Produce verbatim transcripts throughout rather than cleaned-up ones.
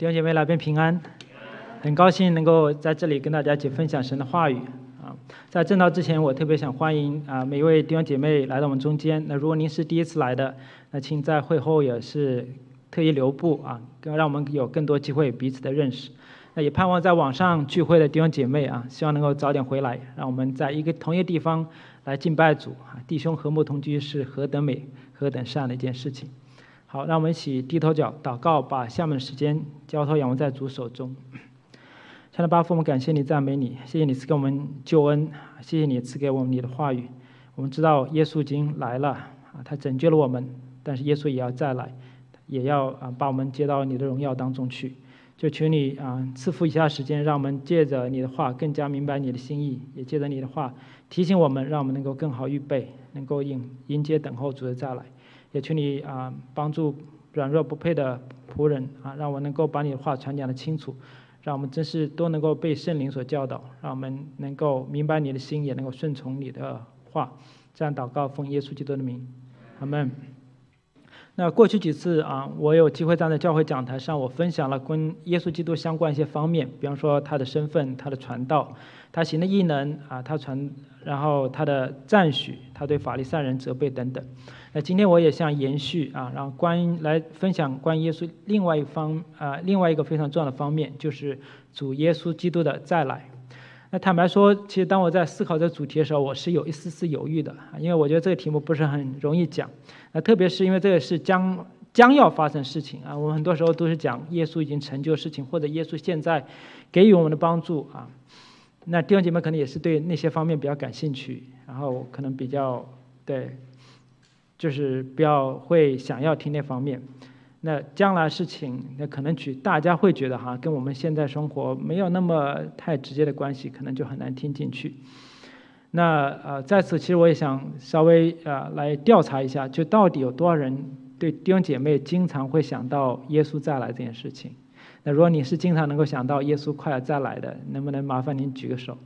弟兄姐妹，来宾平安。很高兴能够在这里跟大家一起分享神的话语啊。在正道之前，我特别想欢迎啊每一位弟兄姐妹来到我们中间。那如果您是第一次来的，那请在会后也是特意留步啊，让我们有更多机会彼此的认识。那也盼望在网上聚会的弟兄姐妹啊，希望能够早点回来，让我们在一个同一个地方来敬拜主啊。弟兄和睦同居是何等美、何等善的一件事情。好，让我们一起低头角祷告，把下面的时间交托仰望在主手中。亲爱的巴父，我们感谢你、赞美你，谢谢你赐给我们救恩，谢谢你赐给我们你的话语。我们知道耶稣已经来了啊，他拯救了我们，但是耶稣也要再来，也要啊把我们接到你的荣耀当中去。就求你啊赐福以下时间，让我们借着你的话更加明白你的心意，也借着你的话提醒我们，让我们能够更好预备，能够迎迎接等候主的再来。也求你啊帮助软弱不配的仆人啊，让我能够把你的话传讲得清楚，让我们真是都能够被圣灵所教导，让我们能够明白你的心，也能够顺从你的话。这样祷告，奉耶稣基督的名，阿们。那过去几次啊，我有机会站在教会讲台上，我分享了跟耶稣基督相关一些方面，比方说他的身份、他的传道、他行的异能啊，他传，然后他的赞许，他对法利赛人责备等等。那今天我也想延续啊，然后关于来分享关于耶稣另外一方啊，另外一个非常重要的方面，就是主耶稣基督的再来。那坦白说，其实当我在思考这个主题的时候，我是有一丝丝犹豫的，因为我觉得这个题目不是很容易讲。那特别是因为这个是将将要发生的事情啊，我们很多时候都是讲耶稣已经成就的事情，或者耶稣现在给予我们的帮助啊。那弟兄姐妹可能也是对那些方面比较感兴趣，然后可能比较对。就是不要会想要听那方面，那将来事情，那可能举大家会觉得哈，跟我们现在生活没有那么太直接的关系，可能就很难听进去。那呃，在此其实我也想稍微呃来调查一下，就到底有多少人对弟兄姐妹经常会想到耶稣再来这件事情？那如果你是经常能够想到耶稣快要再来的，能不能麻烦您举个手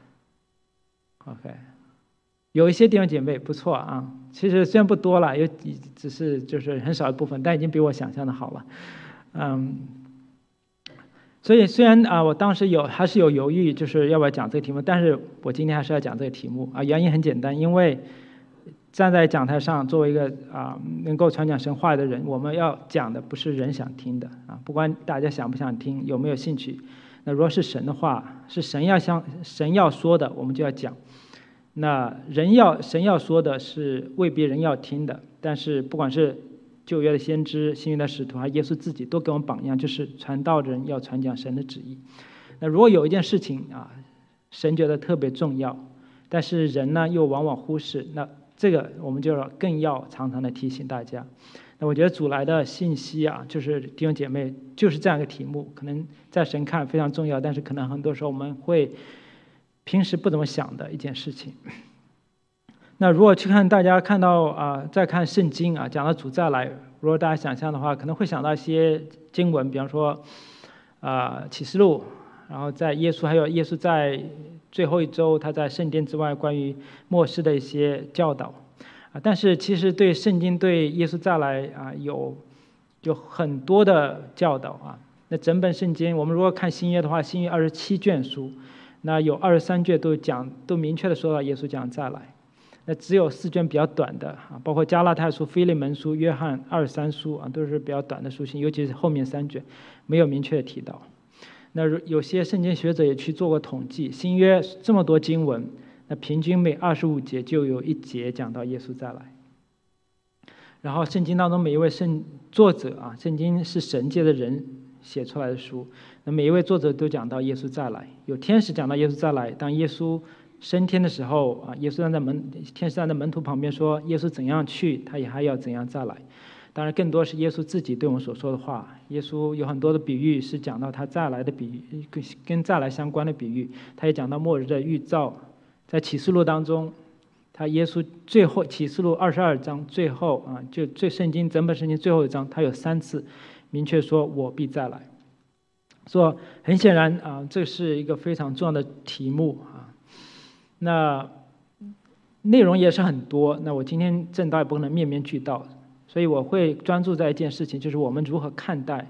？OK。有一些弟兄姐妹不错啊，其实虽然不多了，有只是就是很少一部分，但已经比我想象的好了，嗯，所以虽然啊，我当时有还是有犹豫，就是要不要讲这个题目，但是我今天还是要讲这个题目啊。原因很简单，因为站在讲台上作为一个啊能够传讲神话的人，我们要讲的不是人想听的啊，不管大家想不想听，有没有兴趣，那如果是神的话，是神要想神要说的，我们就要讲。那人要神要说的是未必人要听的，但是不管是旧约的先知、新约的使徒，还耶稣自己都给我们榜样，就是传道的人要传讲神的旨意。那如果有一件事情啊，神觉得特别重要，但是人呢又往往忽视，那这个我们就更要常常的提醒大家。那我觉得主来的信息啊，就是弟兄姐妹就是这样一个题目，可能在神看非常重要，但是可能很多时候我们会平时不怎么想的一件事情。那如果去看大家看到啊、呃，再看圣经啊，讲到主再来，如果大家想象的话，可能会想到一些经文，比方说啊、呃、启示录，然后在耶稣还有耶稣在最后一周他在圣殿之外关于末世的一些教导啊。但是其实对圣经对耶稣再来啊有有很多的教导啊。那整本圣经我们如果看新约的话，新约二十七卷书。那有二十三卷都讲，都明确的说到耶稣将再来。那只有四卷比较短的啊，包括加拉太书、腓利门书、约翰二十三书啊，都是比较短的书信，尤其是后面三卷没有明确的提到。那有些圣经学者也去做过统计，新约这么多经文，那平均每二十五节就有一节讲到耶稣再来。然后圣经当中每一位圣作者啊，圣经是神界的人写出来的书，那每一位作者都讲到耶稣再来，有天使讲到耶稣再来。当耶稣升天的时候啊，耶稣站在门天使站在门徒旁边说，耶稣怎样去，他也还要怎样再来。当然更多是耶稣自己对我们所说的话。耶稣有很多的比喻是讲到他再来的比喻，跟再来相关的比喻。他也讲到末日的预兆，在启示录当中，他耶稣最后启示录二十二章最后啊，就最圣经整本圣经最后一章，他有三次明确说我必再来。所以很显然啊，这是一个非常重要的题目啊。那内容也是很多，那我今天正道也不可能面面俱到，所以我会专注在一件事情，就是我们如何看待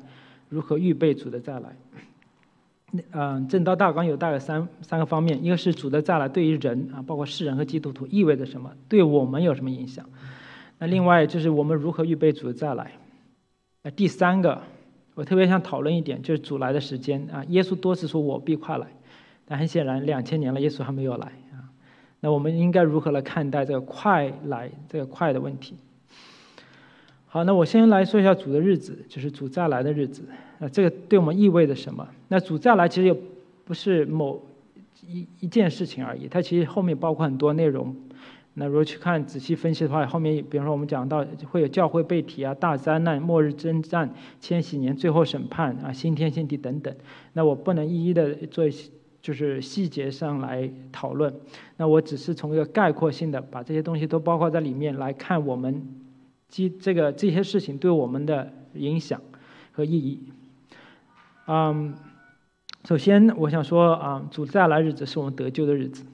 如何预备主的再来。嗯，正道大纲有大概三三个方面，一个是主的再来对于人啊，包括世人和基督徒意味着什么，对我们有什么影响。那另外就是我们如何预备主的再来。那第三个，我特别想讨论一点，就是主来的时间啊。耶稣多次说我必快来，但很显然两千年了，耶稣还没有来啊。那我们应该如何来看待这个快来这个快的问题？好，那我先来说一下主的日子，就是主再来的日子。那这个对我们意味着什么？那主再来其实也不是某一一件事情而已，它其实后面包括很多内容。那如果去看仔细分析的话，后面比方说我们讲到会有教会被提啊、大灾难、末日征战、千禧年最后审判啊、新天新地等等。那我不能一一的做就是细节上来讨论。那我只是从一个概括性的把这些东西都包括在里面来看我们这这个这些事情对我们的影响和意义。嗯，首先我想说啊，主再来日子是我们得救的日子。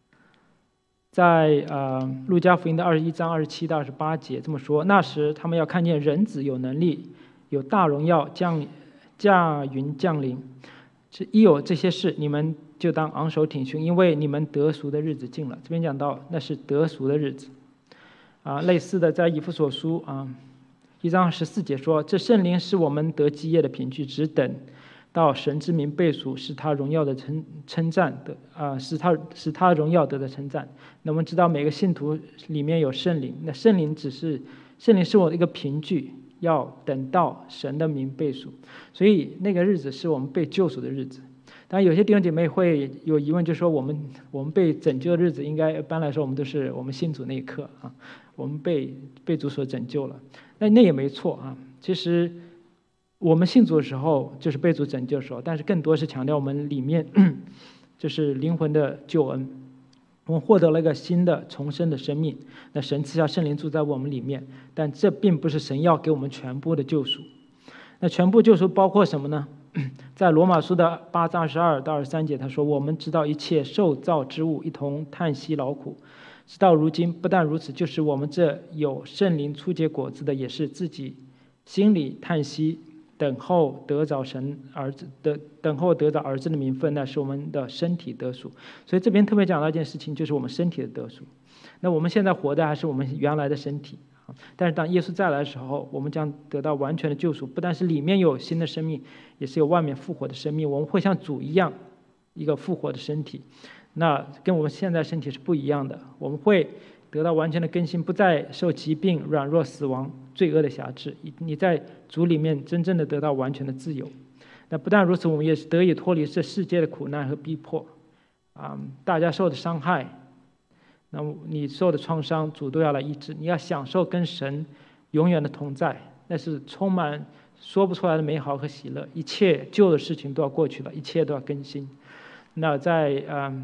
在呃路加福音的二十一章二十七到二十八节这么说：那时他们要看见人子有能力、有大荣耀降驾云降临。这一有这些事，你们就当昂首挺胸，因为你们得赎的日子近了。这边讲到那是得赎的日子。啊，类似的在以弗所书啊一章十四节说：这圣灵是我们得基业的凭据，只等到神之名被赎，使他荣耀的称称赞的啊，使他使他荣耀得的称赞。那我们知道每个信徒里面有圣灵，那圣灵只是圣灵是我的一个凭据，要等到神的名被赎，所以那个日子是我们被救赎的日子。当然有些弟兄姐妹会有疑问，就是说我们我们被拯救的日子，应该一般来说我们都是我们信主那一刻啊，我们被被主所拯救了。那那也没错啊，其实我们信主的时候就是被主拯救的时候，但是更多是强调我们里面就是灵魂的救恩，我们获得了一个新的重生的生命。那神赐下圣灵住在我们里面，但这并不是神要给我们全部的救赎。那全部救赎包括什么呢？在罗马书的八章二十二到二十三节，他说：我们知道一切受造之物一同叹息劳苦，直到如今。不但如此，就是我们这有圣灵初结果子的，也是自己心里叹息，等候得着神儿子的，等候得着儿子的名分，那是我们的身体得赎。所以这边特别讲到一件事情，就是我们身体的得赎。那我们现在活的还是我们原来的身体，但是当耶稣再来的时候，我们将得到完全的救赎，不但是里面有新的生命，也是有外面复活的生命。我们会像主一样，一个复活的身体，那跟我们现在身体是不一样的。我们会得到完全的更新，不再受疾病、软弱、死亡、罪恶的辖制。你在主里面真正的得到完全的自由。那不但如此，我们也是得以脱离这世界的苦难和逼迫啊、嗯，大家受的伤害，那么你受的创伤，主都要来医治。你要享受跟神永远的同在，那是充满说不出来的美好和喜乐。一切旧的事情都要过去了，一切都要更新。那在嗯，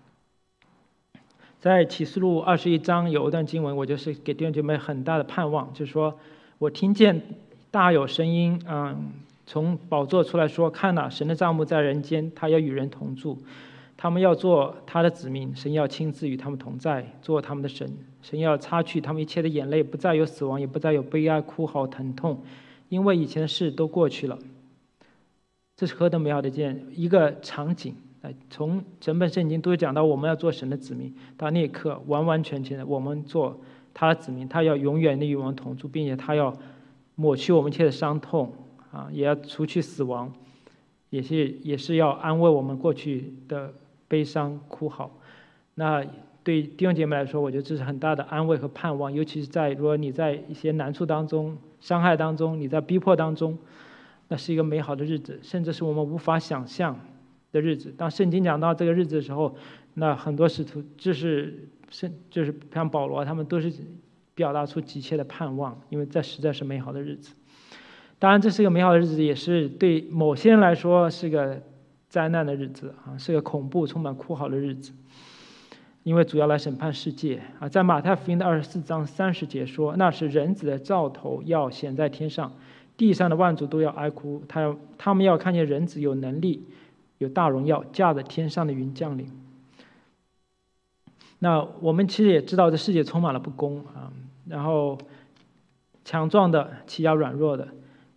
在启示录二十一章有一段经文，我就是给弟兄姐妹很大的盼望，就是说我听见大有声音，嗯，从宝座出来说：看哪，神的帐幕在人间，他要与人同住。他们要做他的子民，神要亲自与他们同在，做他们的神。神要擦去他们一切的眼泪，不再有死亡，也不再有悲哀、哭嚎、疼痛，因为以前的事都过去了。这是何等美好的一件一个场景！从整本圣经都讲到我们要做神的子民，到那一刻完完全全的我们做他的子民，他要永远的与我们同住，并且他要抹去我们一切的伤痛啊，也要除去死亡，也是也是要安慰我们过去的悲伤哭嚎。那对弟兄姐妹来说，我觉得这是很大的安慰和盼望，尤其是在如果你在一些难处当中、伤害当中、你在逼迫当中，那是一个美好的日子，甚至是我们无法想象的日子。当圣经讲到这个日子的时候，那很多使徒就是圣就是像保罗，他们都是表达出急切的盼望，因为这实在是美好的日子。当然，这是个美好的日子，也是对某些人来说是个灾难的日子啊，是个恐怖、充满哭嚎的日子，因为主要来审判世界啊。在马太福音的二十四章三十节说：那是人子的兆头要显在天上，地上的万族都要哀哭，他要他们要看见人子有能力、有大荣耀，驾着天上的云降临。那我们其实也知道，这世界充满了不公啊，然后强壮的欺压软弱的，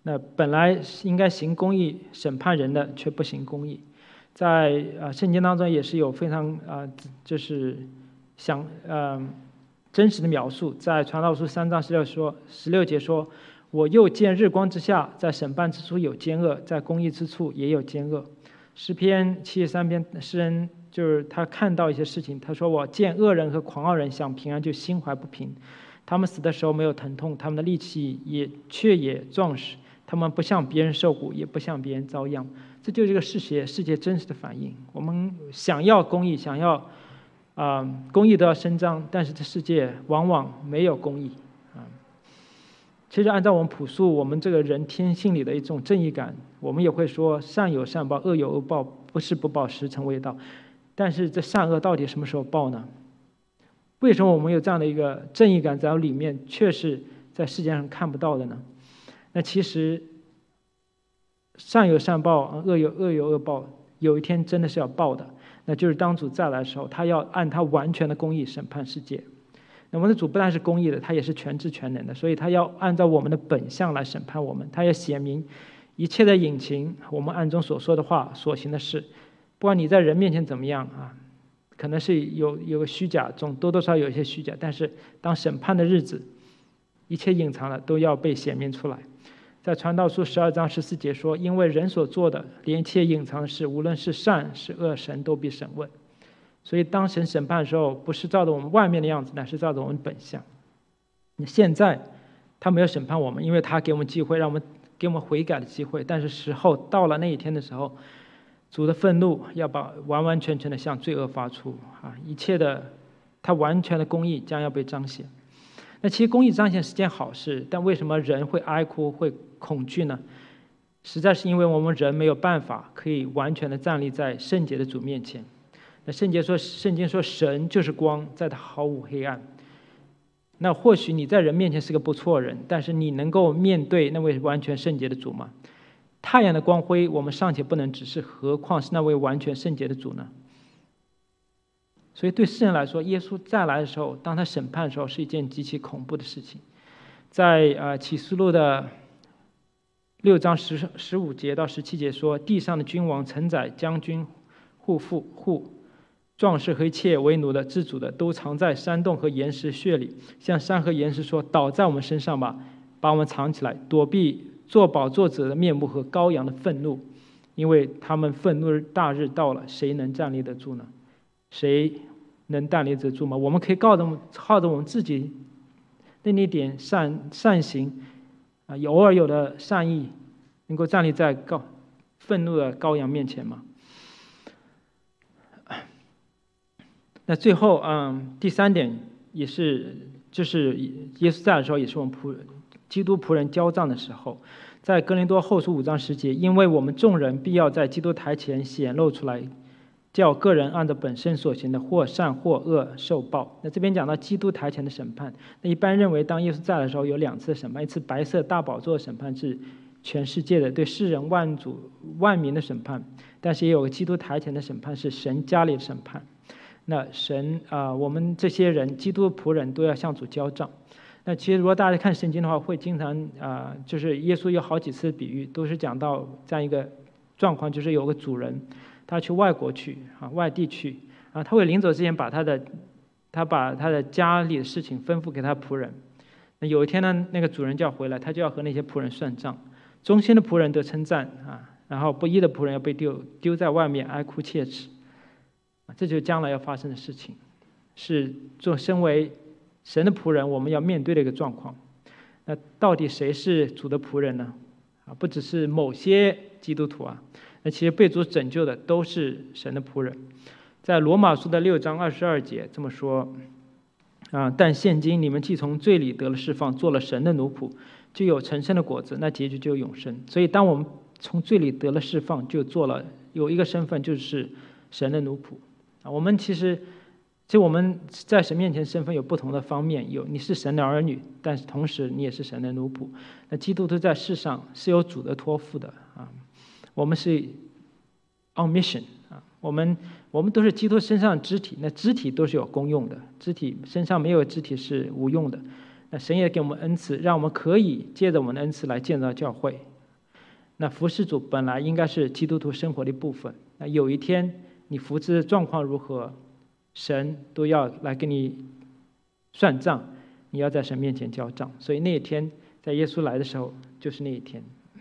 那本来应该行公义、审判人的，却不行公义。在啊圣经当中也是有非常啊就是想呃真实的描述，在传道书三章十六说十六节说：“我又见日光之下，在审判之处有奸恶，在公义之处也有奸恶。”诗篇七十三篇，诗人就是他看到一些事情，他说：“我见恶人和狂傲人想平安，就心怀不平。他们死的时候没有疼痛，他们的力气也却也壮实。他们不向别人受苦，也不向别人遭殃。”这就是这个世界世界真实的反应。我们想要公义，想要啊、呃、公义都要伸张，但是这世界往往没有公义啊。其实按照我们朴素，我们这个人天性里的一种正义感，我们也会说善有善报，恶有恶报，不是不报，时辰未到。但是这善恶到底什么时候报呢？为什么我们有这样的一个正义感在我里面，却是在世界上看不到的呢？那其实善有善报，恶有恶有恶报，有一天真的是要报的，那就是当主再来的时候，他要按他完全的公义审判世界。那我们的主不但是公义的，他也是全知全能的，所以他要按照我们的本相来审判我们，他要写明一切的隐情，我们暗中所说的话、所行的事，不管你在人面前怎么样啊，可能是有有个虚假，总多多少少有一些虚假，但是当审判的日子，一切隐藏的都要被显明出来。在传道书十二章十四节说：“因为人所做的，连一切隐藏的事，无论是善是恶，神都必审问。”所以当神审判的时候，不是照着我们外面的样子，乃是照着我们本相。现在他没有审判我们，因为他给我们机会，让我们给我们悔改的机会。但是时候到了那一天的时候，主的愤怒要把完完全全的向罪恶发出啊！一切的他完全的公义将要被彰显。那其实公义彰显是件好事，但为什么人会哀哭、会恐惧呢？实在是因为我们人没有办法可以完全的站立在圣洁的主面前。那圣洁说，圣经说神就是光，在他毫无黑暗。那或许你在人面前是个不错人，但是你能够面对那位完全圣洁的主吗？太阳的光辉我们尚且不能直视，何况是那位完全圣洁的主呢？所以对世人来说，耶稣再来的时候，当他审判的时候，是一件极其恐怖的事情。在呃启示录的六章十十五节到十七节说：“地上的君王、臣宰、将军、户妇、户壮士和一切为奴的、自主的，都藏在山洞和岩石穴里，向山和岩石说：倒在我们身上吧，把我们藏起来，躲避坐宝座者的面目和羔羊的愤怒，因为他们愤怒大日到了，谁能站立得住呢？谁能站立得住吗？”我们可以靠着靠着我们自己的那点善善行啊，偶尔有的善意，能够站立在高愤怒的羔羊面前吗？那最后，嗯，第三点也是，就是耶稣在的时候，也是我们仆基督仆人交账的时候。在哥林多后书五章十节，因为我们众人必要在基督台前显露出来，叫个人按照本身所行的，或善或恶受报。那这边讲到基督台前的审判，那一般认为，当耶稣在的时候，有两次审判，一次白色大宝座的审判是全世界的对世人万族万民的审判，但是也有个基督台前的审判，是神家里的审判。那神啊、呃，我们这些人，基督仆人都要向主交账。那其实如果大家看圣经的话，会经常啊、呃，就是耶稣有好几次比喻，都是讲到这样一个状况，就是有个主人，他去外国去啊，外地去啊，他会临走之前把他的他把他的家里的事情吩咐给他仆人。那有一天呢，那个主人就要回来，他就要和那些仆人算账。忠心的仆人得称赞啊，然后不义的仆人要被丢丢在外面，哀哭切齿。这就是将来要发生的事情，是做身为神的仆人我们要面对的一个状况。那到底谁是主的仆人呢？啊，不只是某些基督徒啊，那其实被主拯救的都是神的仆人。在罗马书的六章二十二节这么说啊，但现今你们既从罪里得了释放，做了神的奴仆，就有成圣的果子，那结局就有永生。所以当我们从罪里得了释放，就做了有一个身份，就是神的奴仆。啊，我们其实，其实我们在神面前身份有不同的方面，有你是神的儿女，但是同时你也是神的奴仆。那基督徒在世上是有主的托付的啊，我们是 on mission 啊，我们我们都是基督身上的肢体，那肢体都是有功用的，肢体身上没有肢体是无用的。那神也给我们恩赐，让我们可以借着我们的恩赐来建造教会那服侍主本来应该是基督徒生活的一部分。那有一天你服侍状况如何，神都要来跟你算账，你要在神面前交账。所以那一天在耶稣来的时候就是那一天。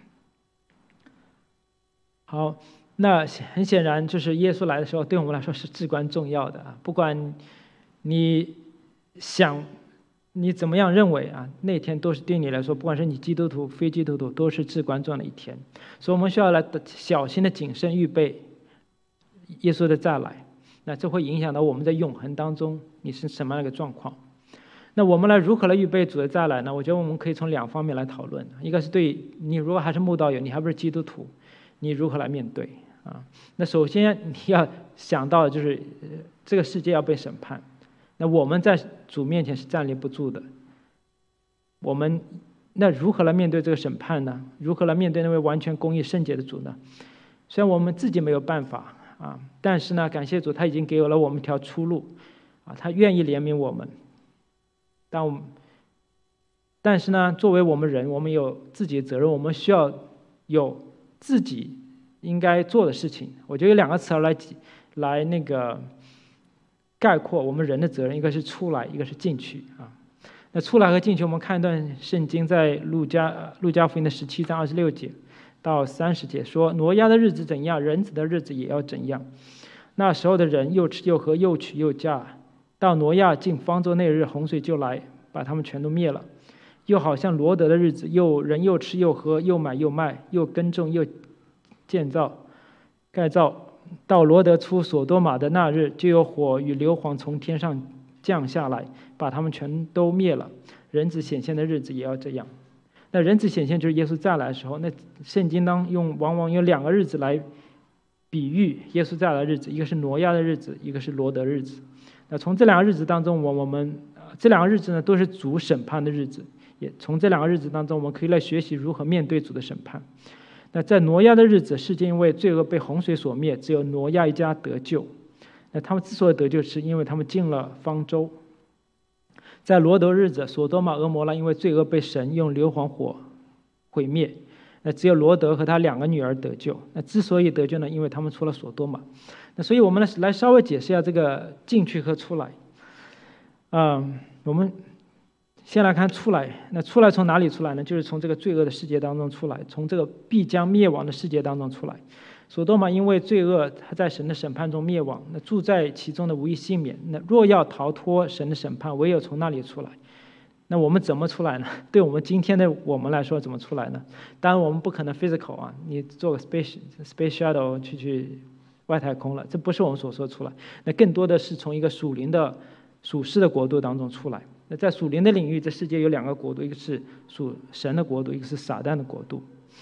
好，那很显然就是耶稣来的时候对我们来说是至关重要的啊！不管你想你怎么样认为啊，那天都是对你来说，不管是你基督徒非基督徒，都是至关重要的一天。所以我们需要来小心的谨慎预备耶稣的再来。那这会影响到我们在永恒当中你是什么样的一个状况。那我们来如何来预备主的再来呢？我觉得我们可以从两方面来讨论。一个是对你如果还是慕道友，你还不是基督徒，你如何来面对啊？那首先你要想到的就是、呃、这个世界要被审判，那我们在主面前是站立不住的。我们那如何来面对这个审判呢？如何来面对那位完全公义圣洁的主呢？虽然我们自己没有办法啊，但是呢，感谢主，他已经给了我们一条出路啊，他愿意怜悯我们。但我们但是呢，作为我们人，我们有自己的责任，我们需要有自己应该做的事情。我觉得有两个词来来那个概括我们人的责任，一个是出来，一个是进去啊。那出来和进去，我们看一段圣经，在路加路加福音的十七章二十六节到三十节说：挪亚的日子怎样，人子的日子也要怎样。那时候的人又吃又喝，又娶又嫁。到挪亚进方舟那日，洪水就来，把他们全都灭了。又好像罗德的日子，又人又吃又喝，又买又卖，又耕种又建造盖造。到罗德出所多玛的那日，就有火与硫磺从天上降下来，把他们全都灭了。人子显现的日子也要这样。那人子显现就是耶稣再来的时候。那圣经当用往往用两个日子来比喻耶稣再来的日子，一个是挪亚的日子，一个是罗德日子。那从这两个日子当中，我我们这两个日子呢，都是主审判的日子。也从这两个日子当中，我们可以来学习如何面对主的审判。那在挪亚的日子，世界因为罪恶被洪水所灭，只有挪亚一家得救。那他们之所以得救，是因为他们进了方舟。在罗德日子，所多玛俄摩拉因为罪恶被神用硫磺火毁灭，那只有罗德和他两个女儿得救。那之所以得救呢，因为他们出了所多玛。那所以我们来稍微解释一下这个进去和出来。嗯，我们先来看出来。那出来从哪里出来呢？就是从这个罪恶的世界当中出来，从这个必将灭亡的世界当中出来。所多玛因为罪恶，他在神的审判中灭亡，那住在其中的无一幸免。那若要逃脱神的审判，唯有从那里出来。那我们怎么出来呢？对我们今天的我们来说，怎么出来呢？当然我们不可能 physical 啊，你做个 space space shuttle 去去外太空了，这不是我们所说出来。那更多的是从一个属灵的属世的国度当中出来。那在属灵的领域，这世界有两个国度，一个是属神的国度，一个是撒旦的国度。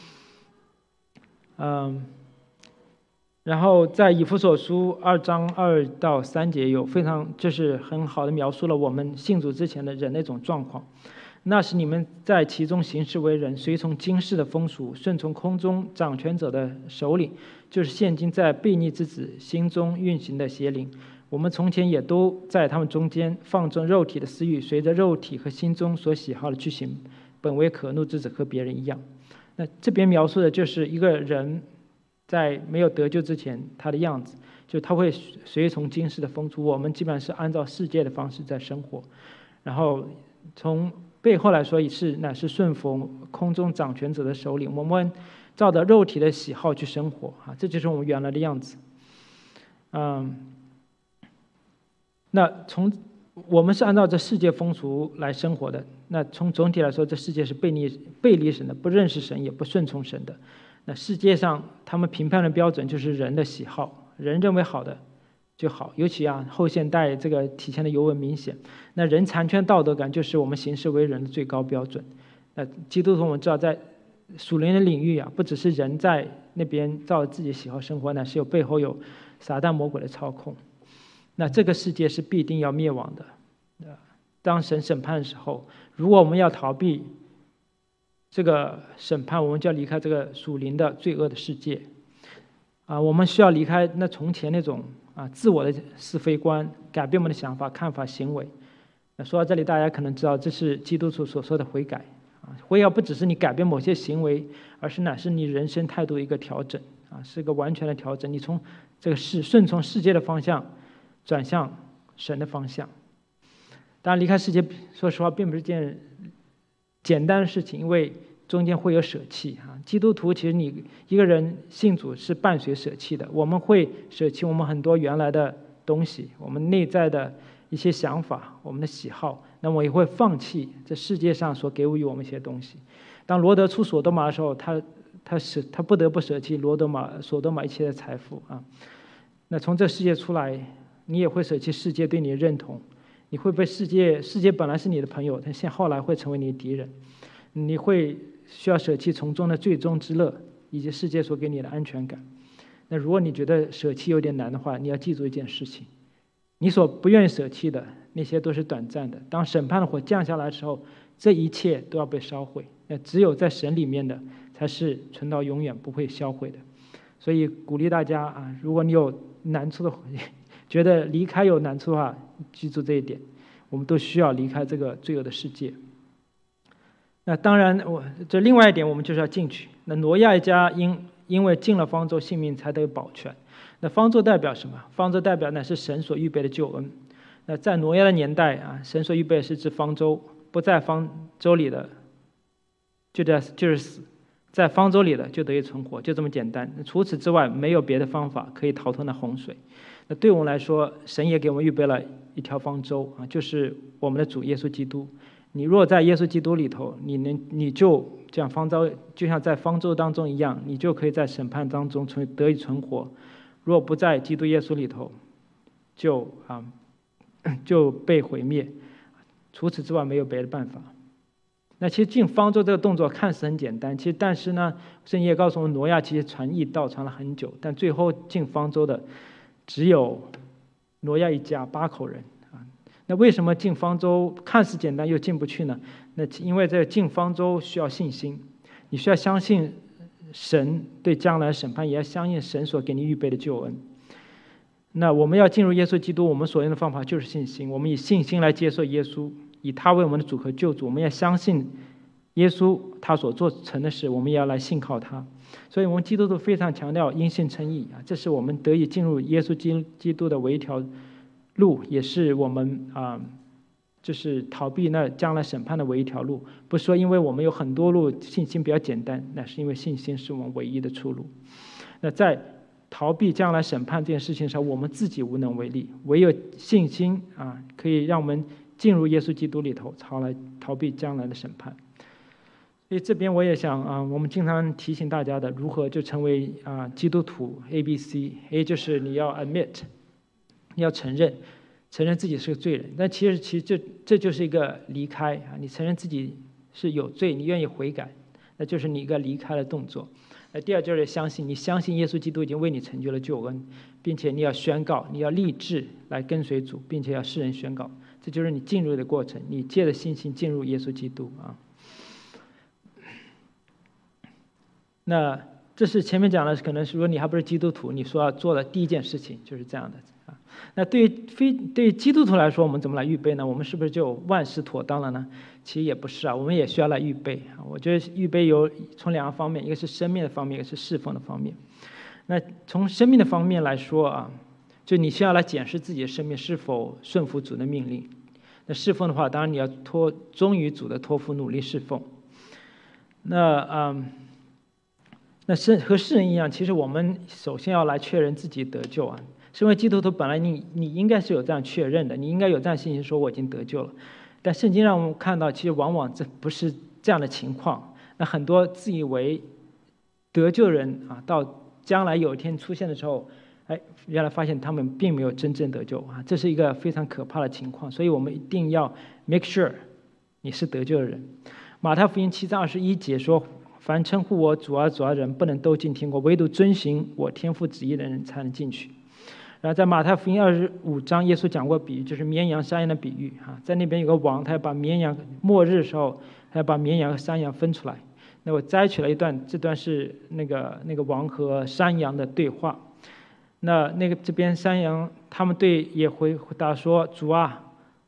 嗯，然后在以弗所书二章二到三节有非常就是很好的描述了我们信主之前的人那种状况。那是你们在其中行事为人，随从今世的风俗，顺从空中掌权者的首领，就是现今在悖逆之子心中运行的邪灵。我们从前也都在他们中间，放纵肉体的私欲，随着肉体和心中所喜好的去行，本为可怒之子，和别人一样。那这边描述的就是一个人在没有得救之前他的样子，就他会随从今世的风俗。我们基本上是按照世界的方式在生活，然后从背后来说也是乃是顺服空中掌权者的首领，我们照着肉体的喜好去生活啊，这就是我们原来的样子。嗯，那从我们是按照这世界风俗来生活的。那从总体来说，这世界是背离背离神的，不认识神，也不顺从神的。那世界上他们评判的标准就是人的喜好，人认为好的就好。尤其啊，后现代这个体现的尤为明显。那人残缺道德感就是我们行事为人的最高标准。那基督徒我们知道，在属灵的领域啊，不只是人在那边照自己喜好生活，乃是有背后有撒旦魔鬼的操控。那这个世界是必定要灭亡的。当神审判的时候，如果我们要逃避这个审判，我们就要离开这个属灵的罪恶的世界啊，我们需要离开那从前那种啊自我的是非观，改变我们的想法、看法、行为。那说到这里，大家可能知道这是基督徒所说的悔改啊。 悔改不只是你改变某些行为，而是乃是你人生态度一个调整啊，是一个完全的调整。你从这个世顺从世界的方向转向神的方向。当然，离开世界，说实话并不是件简单的事情，因为中间会有舍弃啊。基督徒其实你一个人信主是伴随舍弃的，我们会舍弃我们很多原来的东西，我们内在的一些想法，我们的喜好，那么也会放弃这世界上所给予我们一些东西。当罗德出所多玛的时候，他他舍他不得不舍弃罗德玛所多玛一切的财富啊。那从这世界出来，你也会舍弃世界对你的认同，你会被世界世界本来是你的朋友，但现后来会成为你的敌人。你会需要舍弃从中的最终之乐，以及世界所给你的安全感。那如果你觉得舍弃有点难的话，你要记住一件事情：你所不愿意舍弃的那些都是短暂的。当审判的火降下来的时候，这一切都要被烧毁。那只有在神里面的才是存到永远不会销毁的。所以鼓励大家啊，如果你有难处的，觉得离开有难处的话，记住这一点，我们都需要离开这个罪恶的世界。那当然，我这另外一点，我们就是要进去。那挪亚一家因因为进了方舟，性命才得保全。那方舟代表什么？方舟代表乃是神所预备的救恩。那在挪亚的年代啊，神所预备的是指方舟，不在方舟里的就在就是死，在方舟里的就得以存活，就这么简单。除此之外，没有别的方法可以逃脱那洪水。那对我们来说，神也给我们预备了一条方舟啊，就是我们的主耶稣基督。你若在耶稣基督里头，你能你就这样方舟，就像在方舟当中一样，你就可以在审判当中存得以存活。若不在基督耶稣里头，就啊就被毁灭。除此之外，没有别的办法。那其实进方舟这个动作看似很简单，其实但是呢，圣经也告诉我们，挪亚其实传义道传了很久，但最后进方舟的只有挪亚一家八口人。那为什么进方舟看似简单又进不去呢？那因为这个进方舟需要信心，你需要相信神对将来审判，也要相信神所给你预备的救恩。那我们要进入耶稣基督，我们所用的方法就是信心。我们以信心来接受耶稣，以他为我们的主和救主。我们要相信耶稣他所做成的事，我们也要来信靠他。所以我们基督徒非常强调因信称义啊，这是我们得以进入耶稣基督的唯一一条路，也是我们啊、呃，就是逃避那将来审判的唯一一条路。不是说因为我们有很多路，信心比较简单，那是因为信心是我们唯一的出路。那在逃避将来审判这件事情上，我们自己无能为力，唯有信心啊，可以让我们进入耶稣基督里头，逃来逃避将来的审判。所以这边我也想啊，我们经常提醒大家的，如何就成为啊基督徒 A B C。A 就是你要 admit。你要承认，承认自己是个罪人，但其实其实这这就是一个离开啊！你承认自己是有罪，你愿意悔改，那就是你一个离开的动作。那第二就是相信，你相信耶稣基督已经为你成就了救恩，并且你要宣告，你要立志来跟随主，并且要世人宣告，这就是你进入的过程。你借着信心进入耶稣基督啊。那这是前面讲的，可能是说你还不是基督徒，你说要做的第一件事情就是这样的。那对于非对于基督徒来说，我们怎么来预备呢？我们是不是就万事妥当了呢？其实也不是啊，我们也需要来预备。我觉得预备有从两个方面，一个是生命的方面，一个是侍奉的方面。那从生命的方面来说啊，就你需要来检视自己的生命是否顺服主的命令。那侍奉的话，当然你要托忠于主的托付，努力侍奉。那嗯，那是和世人一样，其实我们首先要来确认自己得救啊。身为基督徒，本来你你应该是有这样确认的，你应该有这样信心，说我已经得救了。但圣经让我们看到，其实往往这不是这样的情况。那很多自以为得救人啊，到将来有一天出现的时候，哎，原来发现他们并没有真正得救啊，这是一个非常可怕的情况。所以我们一定要 make sure 你是得救的人。马太福音七章二十一节说：“凡称呼我主啊主啊的人，不能都进天国，唯独遵行我天父旨意的人才能进去。”然后在马太福音二十五章，耶稣讲过比喻，就是绵羊、山羊的比喻啊。在那边有个王，他要把绵羊末日的时候，他要把绵羊和山羊分出来。那我摘取了一段，这段是那个那个王和山羊的对话。那那个这边山羊他们对也回答说：“主啊，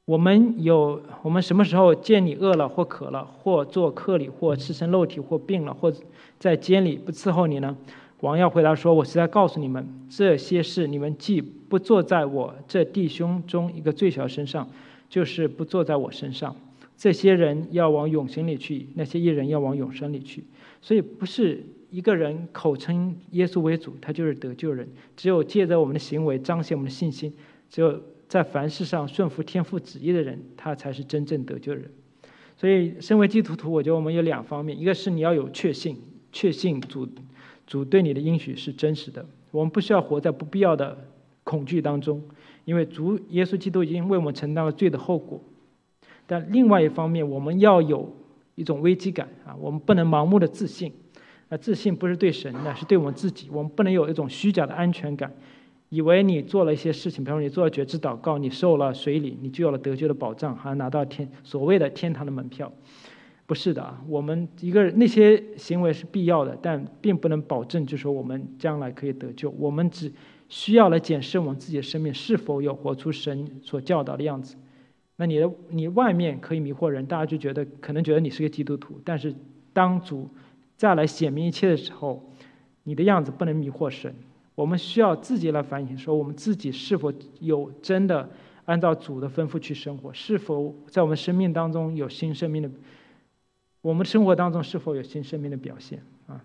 我们有我们什么时候见你饿了或渴了，或做客里，或赤身露体，或病了，或在监里不伺候你呢？王要回答说：我实在告诉你们，这些事你们既不做在我这弟兄中一个最小身上，就是不做在我身上。这些人要往永生里去，那些义人要往永生里去。所以不是一个人口称耶稣为主，他就是得救人。只有借着我们的行为彰显我们的信心，只有在凡事上顺服天父旨意的人，他才是真正得救的人。所以身为基督徒，我觉得我们有两方面，一个是你要有确信，确信主主对你的应许是真实的，我们不需要活在不必要的恐惧当中，因为主耶稣基督已经为我们承担了罪的后果。但另外一方面，我们要有一种危机感啊，我们不能盲目的自信。那自信不是对神的，是对我们自己。我们不能有一种虚假的安全感，以为你做了一些事情，比方说你做了觉知祷告，你受了水礼，你就有了得救的保障，还拿到天所谓的天堂的门票。不是的啊，我们一个那些行为是必要的，但并不能保证就说我们将来可以得救。我们只需要来检视我们自己的生命是否有活出神所教导的样子。那你的你外面可以迷惑人，大家就觉得可能觉得你是个基督徒，但是当主再来显明一切的时候，你的样子不能迷惑神。我们需要自己来反省，说我们自己是否有真的按照主的吩咐去生活，是否在我们生命当中有新生命的，我们生活当中是否有新生命的表现啊？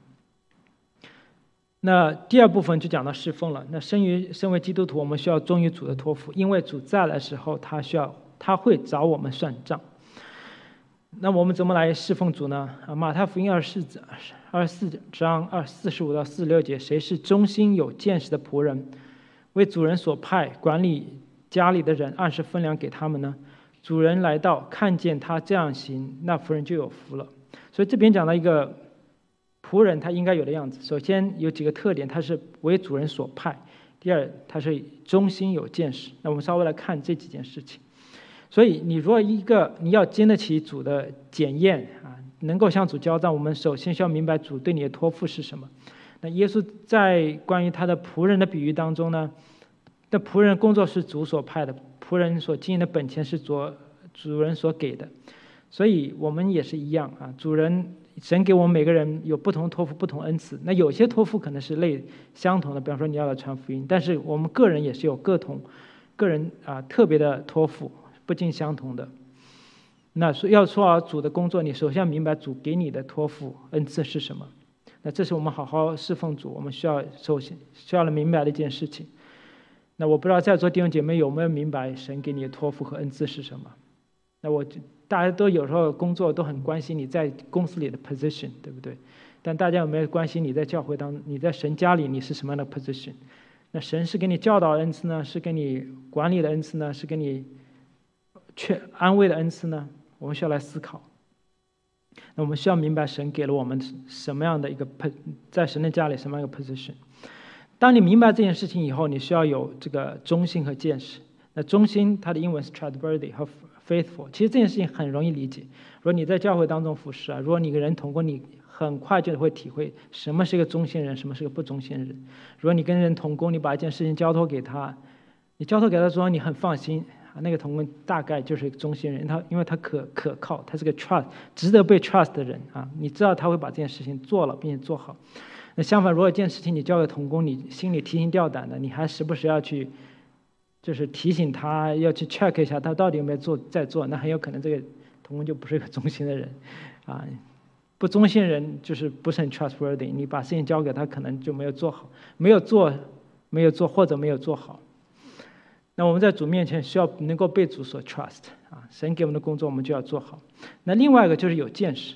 那第二部分就讲到侍奉了。那身于身为基督徒，我们需要忠于主的托付，因为主再来的时候，他需要他会找我们算账。那我们怎么来侍奉主呢？啊，马太福音二十四二十四章二四十五到四十六节，谁是忠心有见识的仆人，为主人所派，管理家里的人，按时分粮给他们呢？主人来到，看见他这样行，那仆人就有福了。所以这边讲到一个仆人他应该有的样子。首先有几个特点，他是为主人所派；第二，他是忠心有见识。那我们稍微来看这几件事情。所以你如果一个你要经得起主的检验啊，能够向主交账，我们首先需要明白主对你的托付是什么。那耶稣在关于他的仆人的比喻当中呢，那仆人工作是主所派的，仆人所经营的本钱是主主人所给的。所以我们也是一样啊，主人神给我们每个人有不同的托付，不同恩赐。那有些托付可能是类相同的，比方说你要来传福音，但是我们个人也是有各同个人啊特别的托付，不尽相同的。那要说好主的工作，你首先要明白主给你的托付恩赐是什么。那这是我们好好侍奉主，我们需要首先需要来明白的一件事情。那我不知道在座弟兄姐妹有没有明白神给你的托付和恩赐是什么？那我大家都有时候工作都很关心你在公司里的 position， 对不对？但大家有没有关心你在教会当中，你在神家里你是什么样的 position？ 那神是给你教导的恩赐呢？是给你管理的恩赐呢？是给你劝安慰的恩赐呢？我们需要来思考。那我们需要明白神给了我们什么样的一个在神的家里什么样一个 position。当你明白这件事情以后，你需要有这个忠心和见识。那忠心它的英文是 trustworthy 和 faithful。其实这件事情很容易理解。如果你在教会当中服侍啊，如果你跟人同工，你很快就会体会什么是一个忠心人，什么是个不忠心人。如果你跟人同工，你把一件事情交托给他，你交托给他说你很放心，那个同工大概就是一个忠心人，他因为他可可靠，他是个 trust 值得被 trust 的人啊，你知道他会把这件事情做了并且做好。那相反，如果一件事情你交给同工，你心里提心吊胆的，你还时不时要去就是提醒他，要去 check 一下他到底有没有做在做，那很有可能这个同工就不是一个忠心的人啊。不忠心的人就是不是很 trustworthy， 你把事情交给他可能就没有做好，没有做没有做或者没有做好。那我们在主面前需要能够被主所 trust 啊，神给我们的工作我们就要做好。那另外一个就是有见识，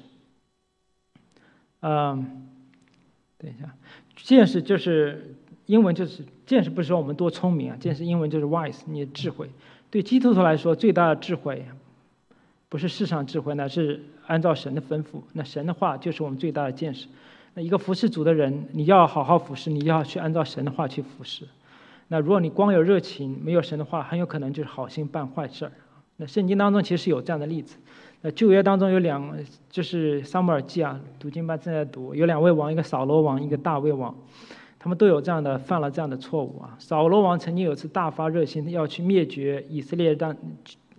嗯，等一下，见识就是英文就是见识，不是说我们多聪明啊，见识英文就是 wise， 你的智慧。对基督徒来说，最大的智慧不是世上智慧，乃是按照神的吩咐。那神的话就是我们最大的见识。那一个服侍主的人，你要好好服侍，你要去按照神的话去服侍。那如果你光有热情没有神的话，很有可能就是好心办坏事儿。那圣经当中其实有这样的例子。那旧约当中有两，就是撒母耳记啊，读经班正在读，有两位王，一个扫罗王，一个大卫王，他们都有这样的犯了这样的错误啊。扫罗王曾经有次大发热心要去灭绝以色列当